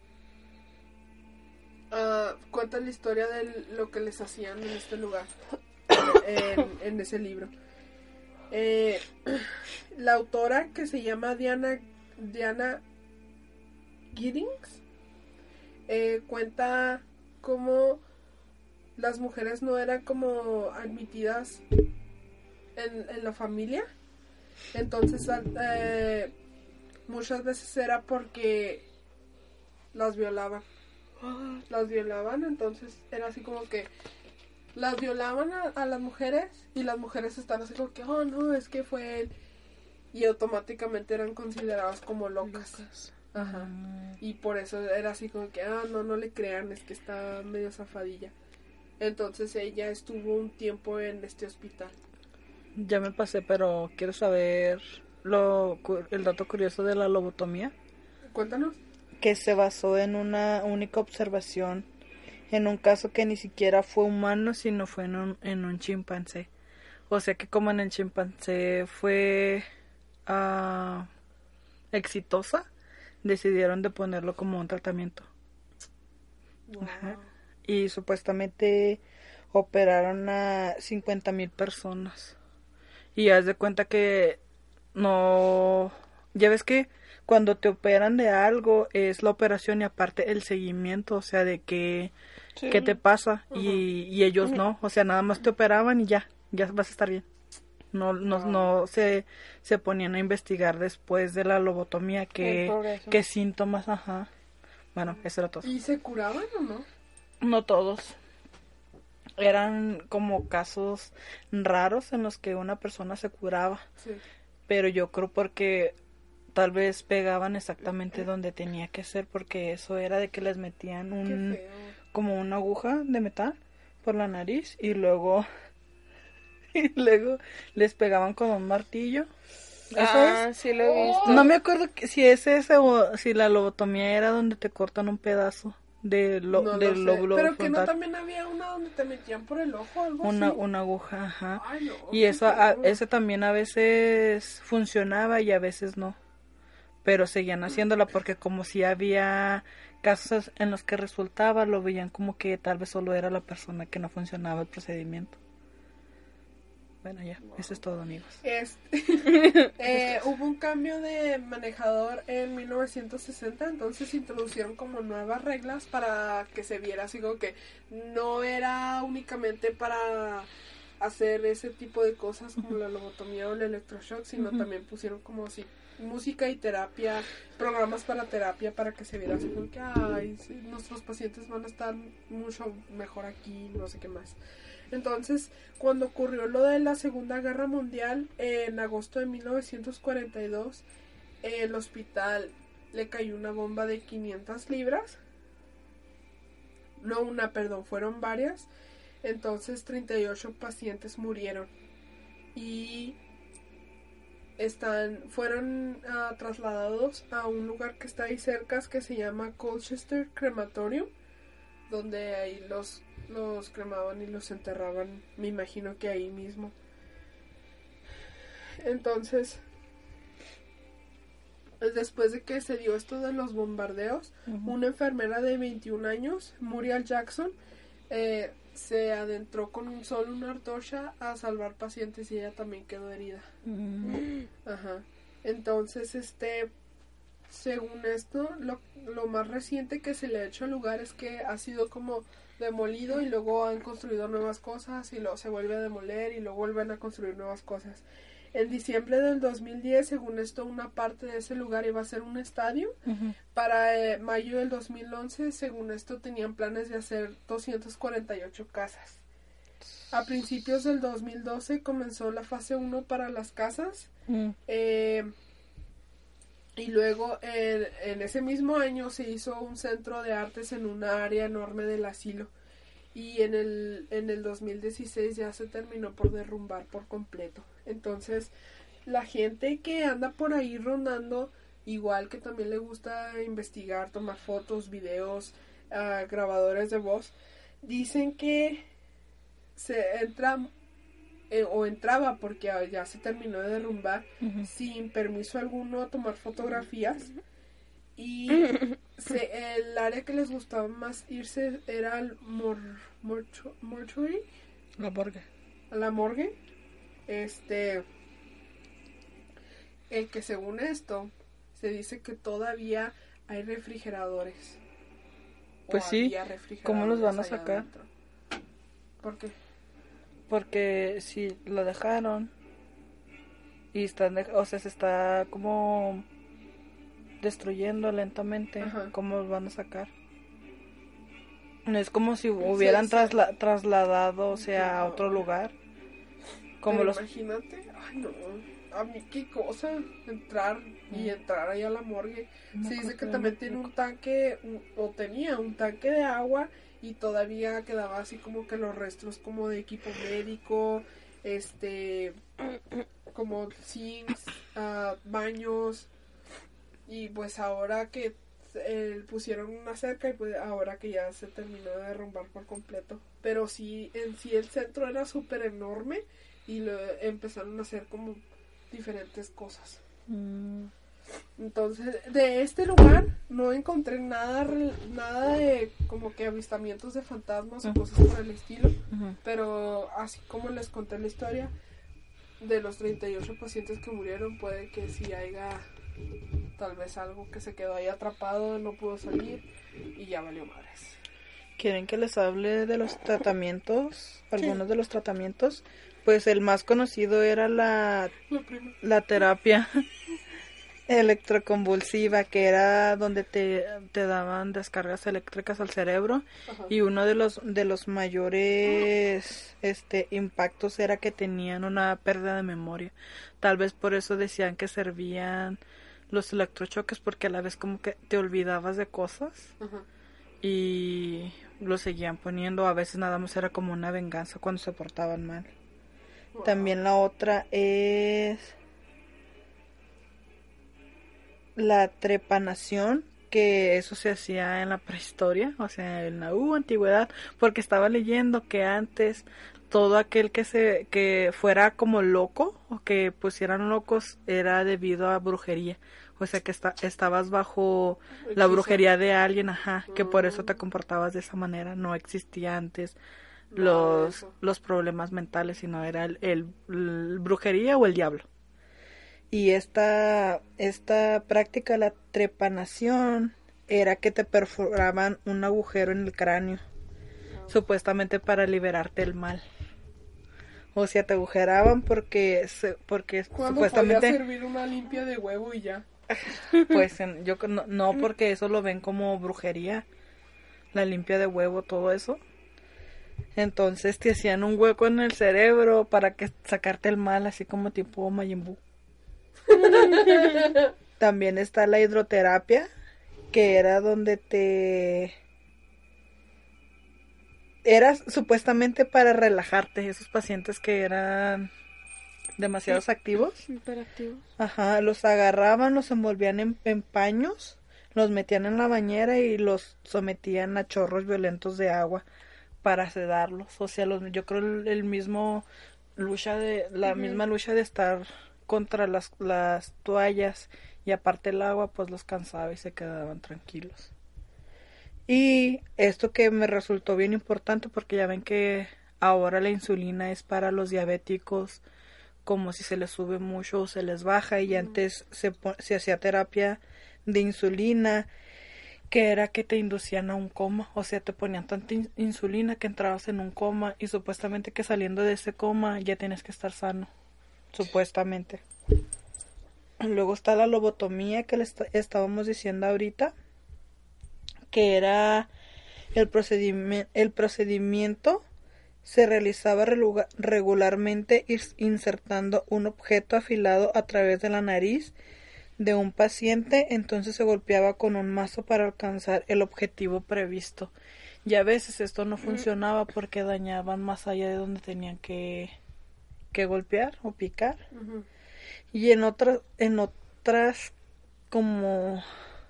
uh, cuenta la historia de lo que les hacían en este lugar, en, en ese libro. Eh, la autora, que se llama Diana Diana Giddings, eh, cuenta cómo las mujeres no eran como admitidas en, en la familia. Entonces eh, muchas veces era porque las violaban las violaban entonces era así como que las violaban a, a las mujeres y las mujeres están así como que oh no, es que fue él, y automáticamente eran consideradas como locas, Locas. ajá, Mm. y por eso era así como que ah no, no le crean, es que está medio zafadilla. Entonces ella estuvo un tiempo en este hospital. Ya me pasé, pero quiero saber lo cu- el dato curioso de la lobotomía, Cuéntanos. que se basó en una única observación, en un caso que ni siquiera fue humano, sino fue en un, en un chimpancé. O sea que como en el chimpancé fue ah, exitosa, decidieron de ponerlo como un tratamiento. Wow. Ajá. Y supuestamente operaron a cincuenta mil personas. Y haz de cuenta que no... Ya ves que cuando te operan de algo es la operación y aparte el seguimiento, o sea, de que Sí. qué te pasa. Ujú. y, y ellos no, o sea, nada más te operaban y ya, ya vas a estar bien. No, no, Wow. no se, se ponían a investigar después de la lobotomía El qué, progreso. qué síntomas, ajá. Bueno, eso era todo. ¿Y se curaban o no? No todos. Eran como casos raros en los que una persona se curaba, Sí. pero yo creo porque tal vez pegaban exactamente donde tenía que ser, porque eso era de que les metían Qué un feo. como una aguja de metal por la nariz y luego y luego les pegaban con un martillo. ¿Eso Ah, es? sí lo he visto. No me acuerdo que- si es ese o si la lobotomía era donde te cortan un pedazo de lo, No lo del sé. lóbulo Pero que no frontal. también había una donde te metían por el ojo, algo Una, así. una aguja, ajá. Ay, no. Y qué eso, a- feo. ese también a veces funcionaba y a veces no. Pero seguían haciéndola porque como si había casos en los que resultaba, lo veían como que tal vez solo era la persona que no funcionaba el procedimiento. Bueno, ya, eso es todo, amigos. Este, eh, hubo un cambio de manejador en mil novecientos sesenta, entonces introducieron como nuevas reglas para que se viera así como que no era únicamente para hacer ese tipo de cosas como la lobotomía o el electroshock, sino Ujú. también pusieron como si música y terapia, programas para terapia para que se viera así como que ay, sí, nuestros pacientes van a estar mucho mejor aquí, no sé qué más. Entonces, cuando ocurrió lo de la Segunda Guerra Mundial, eh, en agosto de mil novecientos cuarenta y dos, eh, el hospital le cayó una bomba de quinientas libras. No una, perdón, fueron varias. Entonces, treinta y ocho pacientes murieron. Y están fueron uh, trasladados a un lugar que está ahí cerca, que se llama Colchester Crematorium, donde ahí los los cremaban y los enterraban, me imagino que ahí mismo. Entonces, después de que se dio esto de los bombardeos, Ujú. una enfermera de veintiún años, Muriel Jackson, eh, se adentró con un solo una antorcha a salvar pacientes y ella también quedó herida. Mm. Ajá. Entonces, este, según esto, lo, lo más reciente que se le ha hecho al lugar es que ha sido como demolido y luego han construido nuevas cosas y luego se vuelve a demoler y luego vuelven a construir nuevas cosas. En diciembre del dos mil diez, según esto, una parte de ese lugar iba a ser un estadio. Ujú. Para eh, mayo del dos mil once, según esto, tenían planes de hacer doscientas cuarenta y ocho casas. A principios del dos mil doce comenzó la fase uno para las casas. Mm. Eh, y luego en, en ese mismo año se hizo un centro de artes en una área enorme del asilo. Y en el, en el dos mil dieciséis ya se terminó por derrumbar por completo. Entonces, la gente que anda por ahí rondando, igual que también le gusta investigar, tomar fotos, videos, uh, grabadores de voz, dicen que se entra eh, o entraba porque ya se terminó de derrumbar Ujú. sin permiso alguno a tomar fotografías. Y se, el área que les gustaba más irse era al mor, mortu- mortuary, La morgue. a la morgue. Este, el que según esto, se dice que todavía hay refrigeradores. O Pues sí, había refrigeradores ¿cómo los van a allá sacar? adentro. ¿Por qué? Porque si lo dejaron y están, de- o sea, se está como destruyendo lentamente, Ajá. ¿cómo los van a sacar? No es como si hubieran Sí, sí. trasla- trasladado, o sea, a otro lugar. Como Pero los... imagínate, ay no, a mí qué cosa, entrar y entrar ahí a la morgue. No Se dice creo que que también no- tiene un tanque, un- o tenía un tanque de agua y todavía quedaba así como que los restos como de equipo médico, este, como sinks, ah, baños, y pues ahora que eh, pusieron una cerca y pues ahora que ya se terminó de derrumbar por completo. Pero sí, en sí el centro era súper enorme y lo empezaron a hacer como diferentes cosas. Mm, Entonces, de este lugar no encontré nada rel- nada de como que avistamientos de fantasmas o Ujú. cosas por el estilo, ujú. pero así como les conté la historia, de los treinta y ocho pacientes que murieron, puede que sí haya tal vez algo que se quedó ahí atrapado, no pudo salir y ya valió madres. ¿Quieren que les hable de los tratamientos? Algunos de los tratamientos. Pues el más conocido era la, La prima. la terapia electroconvulsiva, que era donde te, te daban descargas eléctricas al cerebro. Ajá. Y uno de los de los mayores este impactos era que tenían una pérdida de memoria. Tal vez por eso decían que servían los electrochoques, porque a la vez como que te olvidabas de cosas Ajá. y lo seguían poniendo. A veces nada más era como una venganza cuando se portaban mal. Wow. También la otra es la trepanación, que eso se hacía en la prehistoria, o sea, en la uh, antigüedad, porque estaba leyendo que antes todo aquel que se que fuera como loco o que pusieran locos era debido a brujería, o sea que está, estabas bajo la Hechizo. brujería de alguien, ajá, que por eso te Mm. comportabas de esa manera. No existía antes Nada de los eso. los problemas mentales, sino era el, el, el brujería o el diablo. Y esta, esta práctica, la trepanación, era que te perforaban un agujero en el cráneo, supuestamente para liberarte del mal. O sea, te agujeraban porque, se- porque ¿Cuándo podía supuestamente, servir una limpia de huevo y ya? pues en- yo no, no, porque eso lo ven como brujería, la limpia de huevo, todo eso. Entonces te hacían un hueco en el cerebro para que sacarte el mal, así como tipo Majin Buu. También está la hidroterapia, que era donde te... Era supuestamente para relajarte, esos pacientes que eran demasiados activos. Imperativos. Ajá, los agarraban, los envolvían en, en paños, los metían en la bañera y los sometían a chorros violentos de agua para sedarlos. O sea, los, yo creo el, el mismo lucha de, la Ujú. misma lucha de estar contra las, las toallas y aparte el agua, pues los cansaba y se quedaban tranquilos. Y esto que me resultó bien importante, porque ya ven que ahora la insulina es para los diabéticos, como si se les sube mucho o se les baja, y Ujú. antes se, po- se hacía terapia de insulina, que era que te inducían a un coma, o sea, te ponían tanta in- insulina que entrabas en un coma y supuestamente que saliendo de ese coma ya tienes que estar sano, supuestamente. Luego está la lobotomía que le est- estábamos diciendo ahorita, que era el procedimiento, el procedimiento se realizaba relu- regularmente is- insertando un objeto afilado a través de la nariz de un paciente, entonces se golpeaba con un mazo para alcanzar el objetivo previsto. Y a veces esto no funcionaba porque dañaban más allá de donde tenían que, que golpear o picar. Ujú. Y en otras, en otras como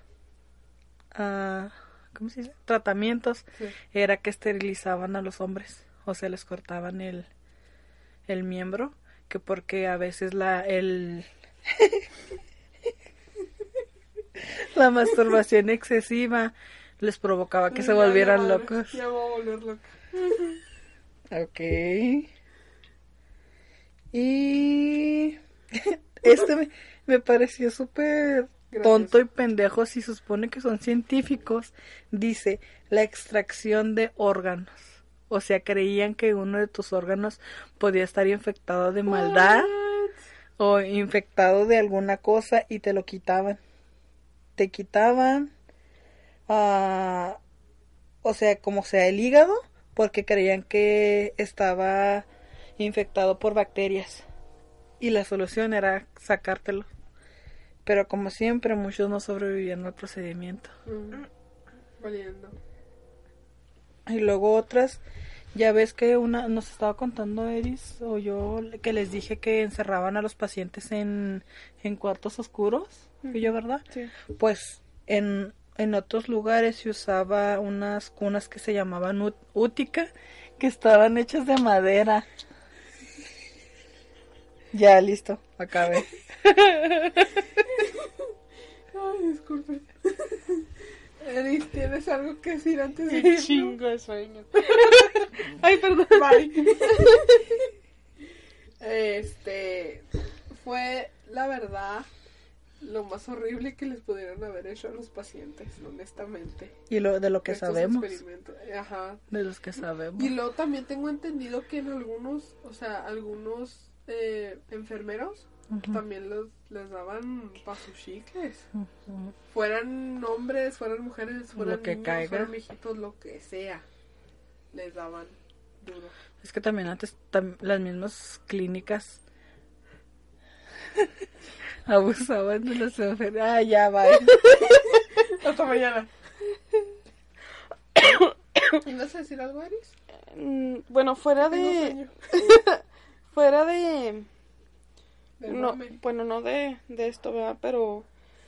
ah, ¿cómo se dice? Tratamientos, Sí. era que esterilizaban a los hombres, o sea, les cortaban el, el miembro, que porque a veces la el la masturbación excesiva les provocaba que se Ay, ya, volvieran madre, locos. Ya voy a volver loca. Ok. Y este me, me pareció súper tonto y pendejo si se supone que son científicos. Dice, la extracción de órganos. O sea, creían que uno de tus órganos podía estar infectado de maldad o infectado de alguna cosa y te lo quitaban. Te quitaban, ah, o sea, como sea el hígado, porque creían que estaba infectado por bacterias. Y la solución era sacártelo. Pero como siempre, muchos no sobrevivían al procedimiento. Mm. Valiendo. Y luego otras, ya ves que una nos estaba contando Eris o yo, que les dije que encerraban a los pacientes en, en cuartos oscuros, ¿fui yo, verdad? Sí. Pues en, en otros lugares se usaba unas cunas que se llamaban ú- útica, que estaban hechas de madera. Ya, listo, acabé. Ay, disculpe. Eris, ¿tienes algo que decir antes de irnos? Chingo de sueño. Ay, perdón. Bye. Este fue la verdad lo más horrible que les pudieron haber hecho a los pacientes, honestamente. Y lo de lo que Estos sabemos, experimentos. Ajá. de los que sabemos. Y luego también tengo entendido que en algunos, o sea, algunos eh, enfermeros Ujú. también los, les daban pa' sus chicles. Ujú. Fueran hombres, fueran mujeres, fueran Lo que niños, caiga. fueran viejitos, lo que sea. Les daban duro. Es que también antes tam- las mismas clínicas abusaban de los enfermos. Ah, ya, va. Hasta mañana. ¿Ibas a decir algo, Eris? Mm, Bueno, fuera Tengo de... sueño. Fuera de... Del No, mame. bueno, no de, de esto, ¿verdad? Pero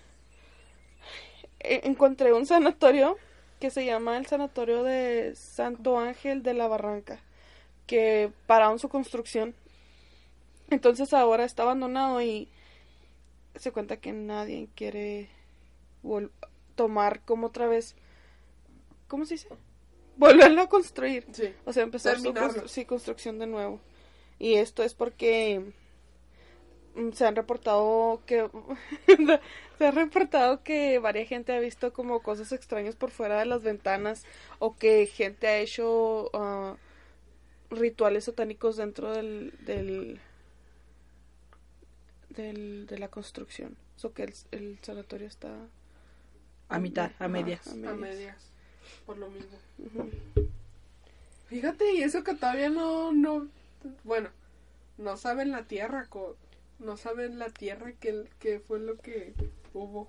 e- encontré un sanatorio que se llama el Sanatorio de Santo Ángel de la Barranca, que pararon su construcción. Entonces ahora está abandonado y se cuenta que nadie quiere vol- tomar como otra vez, ¿cómo se dice? Volverlo a construir. Sí. O sea, empezar su Terminarlo. constru- sí, construcción de nuevo. Y esto es porque mm, se han reportado que se ha reportado que varias gente ha visto como cosas extrañas por fuera de las ventanas o que gente ha hecho ah, rituales satánicos dentro del del, del de la construcción. So que el, el sanatorio está A mitad, a Ajá, medias. a A medias. medias. Por lo mismo. Ujú. Fíjate, y eso que todavía no, no, bueno, no saben la tierra, co- no saben la tierra que, que fue lo que hubo.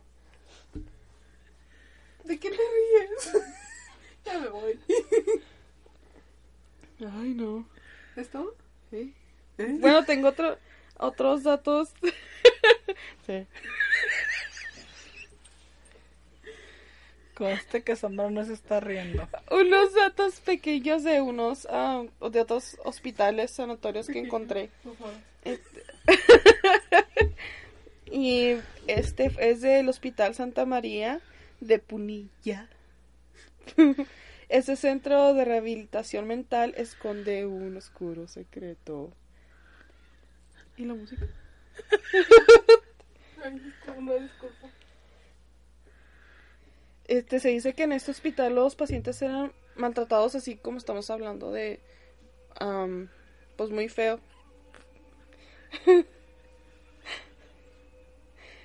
¿De qué te ríes? Ya me voy. Ay, no. ¿Es todo? Sí. ¿Eh? Bueno, tengo otro, otros datos. Sí. Conste que Sombra no se está riendo. Unos datos pequeños de unos, ah, de otros hospitales, sanatorios que encontré. Por favor. Este- y este es del Hospital Santa María de Punilla. Ese centro de rehabilitación mental esconde un oscuro secreto. ¿Y la música? Ay, una disculpa. Este, se dice que en este hospital los pacientes eran maltratados así como estamos hablando de, am, pues muy feo.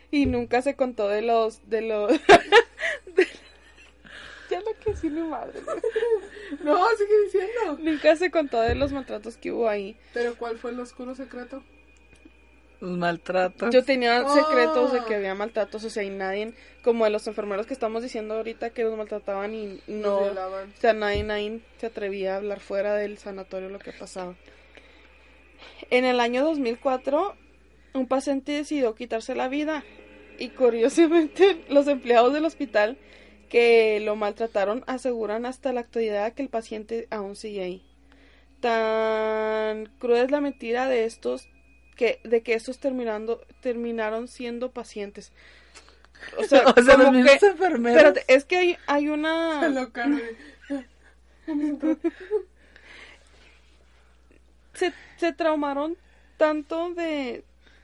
Y nunca se contó de los, de los, de- ya no quiero decir mi madre. No, sigue diciendo. Nunca se contó de los maltratos que hubo ahí. Pero ¿cuál fue el oscuro secreto? Maltrato. Yo tenía Oh. secretos de que había maltratos, o sea, y nadie, como de los enfermeros que estamos diciendo ahorita que los maltrataban y no, Los o violaban. sea, nadie, nadie se atrevía a hablar fuera del sanatorio lo que pasaba. En el año dos mil cuatro, un paciente decidió quitarse la vida y curiosamente los empleados del hospital que lo maltrataron aseguran hasta la actualidad que el paciente aún sigue ahí. Tan cruda es la mentira de estos que de que estos terminando terminaron siendo pacientes. O sea, O sea, los como mismos que enfermeros. espérate, es que hay, hay una Se lo cargué. se, se traumaron tanto de,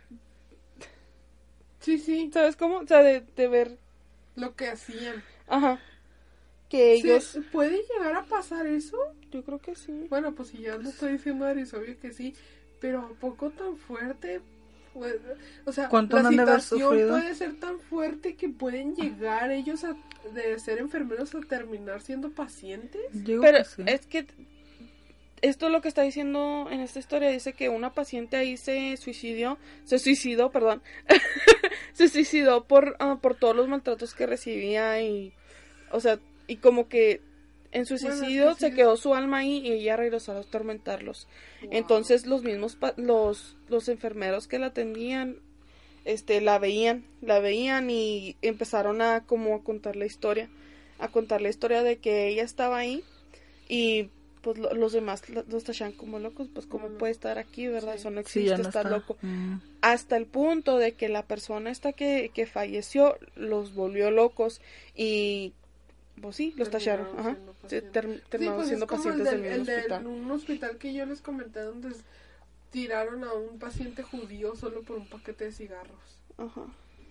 Sí, sí, ¿sabes cómo? O sea, de, de ver, lo que hacían. ajá, que ellos, ¿Se- ¿Puede llegar a pasar eso? yo creo que sí. Bueno, pues si ya lo estoy diciendo, Ari, es obvio que sí. Pero ¿a poco tan fuerte? Pues, o sea, ¿Cuánto la no han de haber situación sufrido? puede ser tan fuerte que pueden llegar ellos a, de ser enfermeros a terminar siendo pacientes. Digo Pero que sí. es que esto es lo que está diciendo en esta historia, dice que una paciente ahí se suicidió, se suicidó, perdón, se suicidó por, ah, por todos los maltratos que recibía y, o sea, y como que en su Bueno, es suicidio que sí se es- quedó su alma ahí y ella regresó a atormentarlos. Wow. Entonces los mismos, pa- los, los enfermeros que la atendían, este, la veían, la veían y empezaron a como a contar la historia, a contar la historia de que ella estaba ahí y pues lo- los demás lo- los tachaban como locos, pues cómo Como puede estar aquí, ¿verdad? Sí. Eso no Sí, existe, ya no está, está. loco. Mm. Hasta el punto de que la persona esta que, que falleció los volvió locos y pues sí, los tacharon, Terminaron ajá. siendo Se pacientes. ter- Sí, terminaron pues siendo es como pacientes el del del, mismo el del- hospital. un hospital que yo les comenté donde s- tiraron a un paciente judío solo por un paquete de cigarros. Ajá.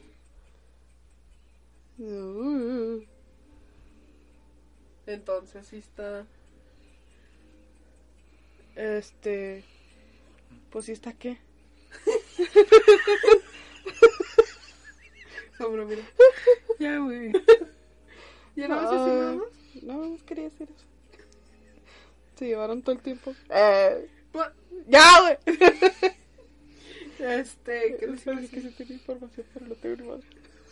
Uh. Entonces sí está... Este, pues sí está qué. Sobre, mira. Ya, güey. ¿Ya no vas a decir nada más? No, no quería decir eso. Se llevaron todo el tiempo. Eh, Bu- ya, güey. Este, ¿qué les iba a Es que decir? sí tiene información, pero no tengo ni madre.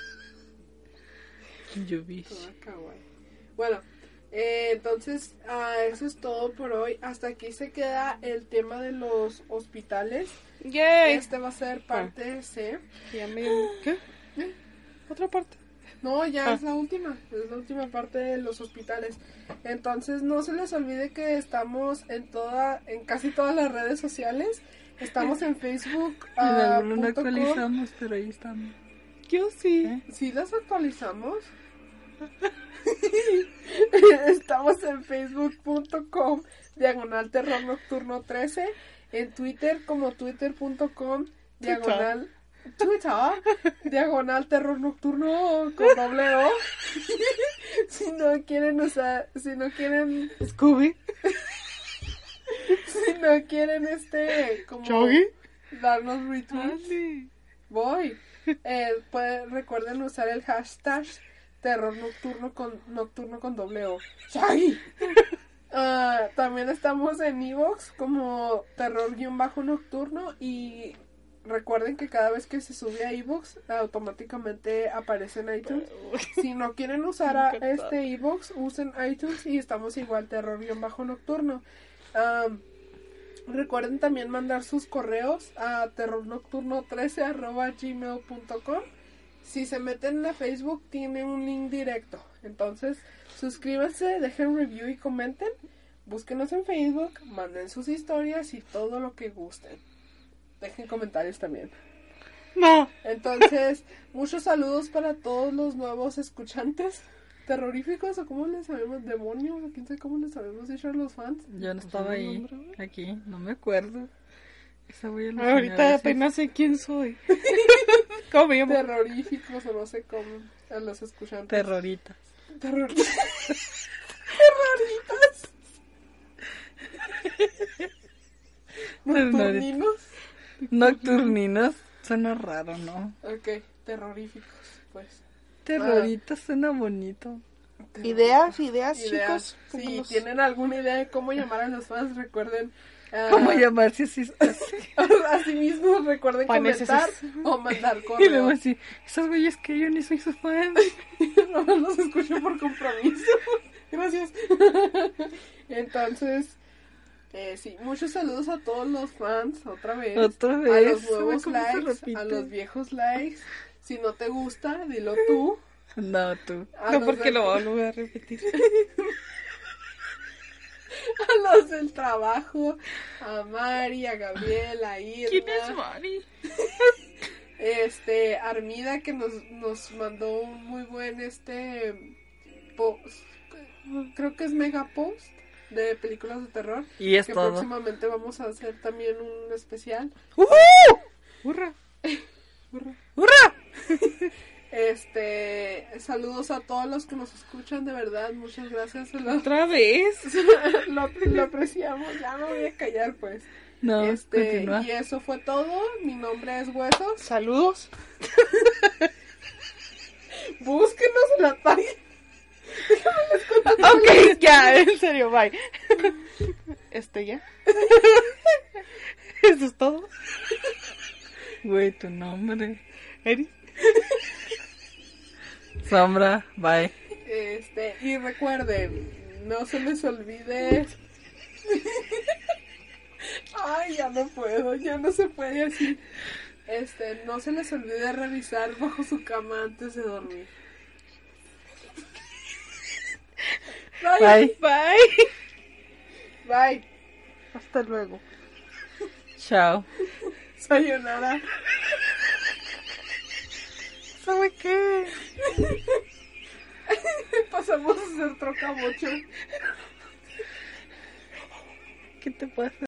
Yo vi. Ah, kawaii. Bueno, eh, entonces ah, eso es todo por hoy. Hasta aquí se queda el tema de los hospitales. Yay. Este va a ser parte C. Ya me... ¿Qué? Otra parte. No, ya Ah. es la última, es la última parte de los hospitales. Entonces no se les olvide que estamos en toda, en casi todas las redes sociales. Estamos en Facebook. En ah, algunos no punto com. actualizamos, pero ahí estamos. Yo sí. ¿Eh? ¿Sí las actualizamos? Estamos en facebook punto com diagonal terror nocturno trece, en Twitter como twitter punto com diagonal Twitter diagonal terror nocturno con doble O. Si no quieren usar, si no quieren, Scooby. si no quieren este como Choggy. darnos retweets, voy. Eh, pueden, recuerden usar el hashtag terror nocturno con nocturno con doble O. ¡Shaggy! Ah, también estamos en iVoox como terror-nocturno y recuerden que cada vez que se sube a iVoox automáticamente aparece en iTunes. Si no quieren usar a este iVoox, usen iTunes y estamos igual terror-nocturno. Um, Recuerden también mandar sus correos a terrornocturno trece arroba gmail punto com. Si se meten a Facebook tiene un link directo. Entonces suscríbanse, dejen review y comenten. Búsquenos en Facebook, manden sus historias y todo lo que gusten. Dejen comentarios también. No. Entonces, muchos saludos para todos los nuevos escuchantes terroríficos, o cómo les sabemos, demonios, o quién sabe cómo les sabemos dicho a los fans. Yo no estaba ¿Cómo ahí, nombre, güey? aquí, no me acuerdo. Esa voy a la Ahorita apenas sé quién soy. ¿Cómo me llamo? Terroríficos, o no sé cómo, a los escuchantes. Terrorita. Terror- Terroritas. Nocturninos. Nocturninos. Suena raro, ¿no? Ok, terroríficos, pues. Terrorita suena bonito. Ideas, ideas, Ideas. chicos. Si pónganos. tienen alguna idea de cómo llamar a los fans, recuerden. ah, ¿Cómo llamarse así? así? Así mismo, recuerden Panes, comentar esos- o mandar Y luego correo. así, esos güeyes que yo ni soy su fan. No los escucho por compromiso. Gracias. Entonces, eh, sí, muchos saludos a todos los fans, otra vez. Otra A vez. los nuevos ¿Cómo se likes, repite? a los viejos likes. Si no te gusta, dilo tú. No, tú. A No, los porque del- lo, lo voy a repetir. A los del trabajo, a Mari, a Gabriela, a Irma. ¿Quién es Mari? Este, Armida que nos, nos mandó un muy buen este post, creo que es mega post de películas de terror. Y es que todo. próximamente vamos a hacer también un especial. ¡Hurra! Hurra. ¡Hurra! Este, saludos a todos los que nos escuchan, de verdad, muchas gracias. Lo, ¿Otra vez? lo, lo apreciamos, ya me voy a callar pues. No, este, continúa. y eso fue todo. Mi nombre es Huesos. Saludos. Búsquenos en la página. Ok, ya, en serio, bye. Este ya. Eso es todo. Güey, tu nombre. Eri. Sombra, bye. Este, y recuerden, no se les olvide. Ay, ya no puedo, ya no se puede así. Este, no se les olvide revisar bajo su cama antes de dormir. Bye. Bye. Bye. Bye. Hasta luego. Chao. Sayonara. ¿Sabe qué? Pasamos a hacer trocabocho. ¿Qué te pasa?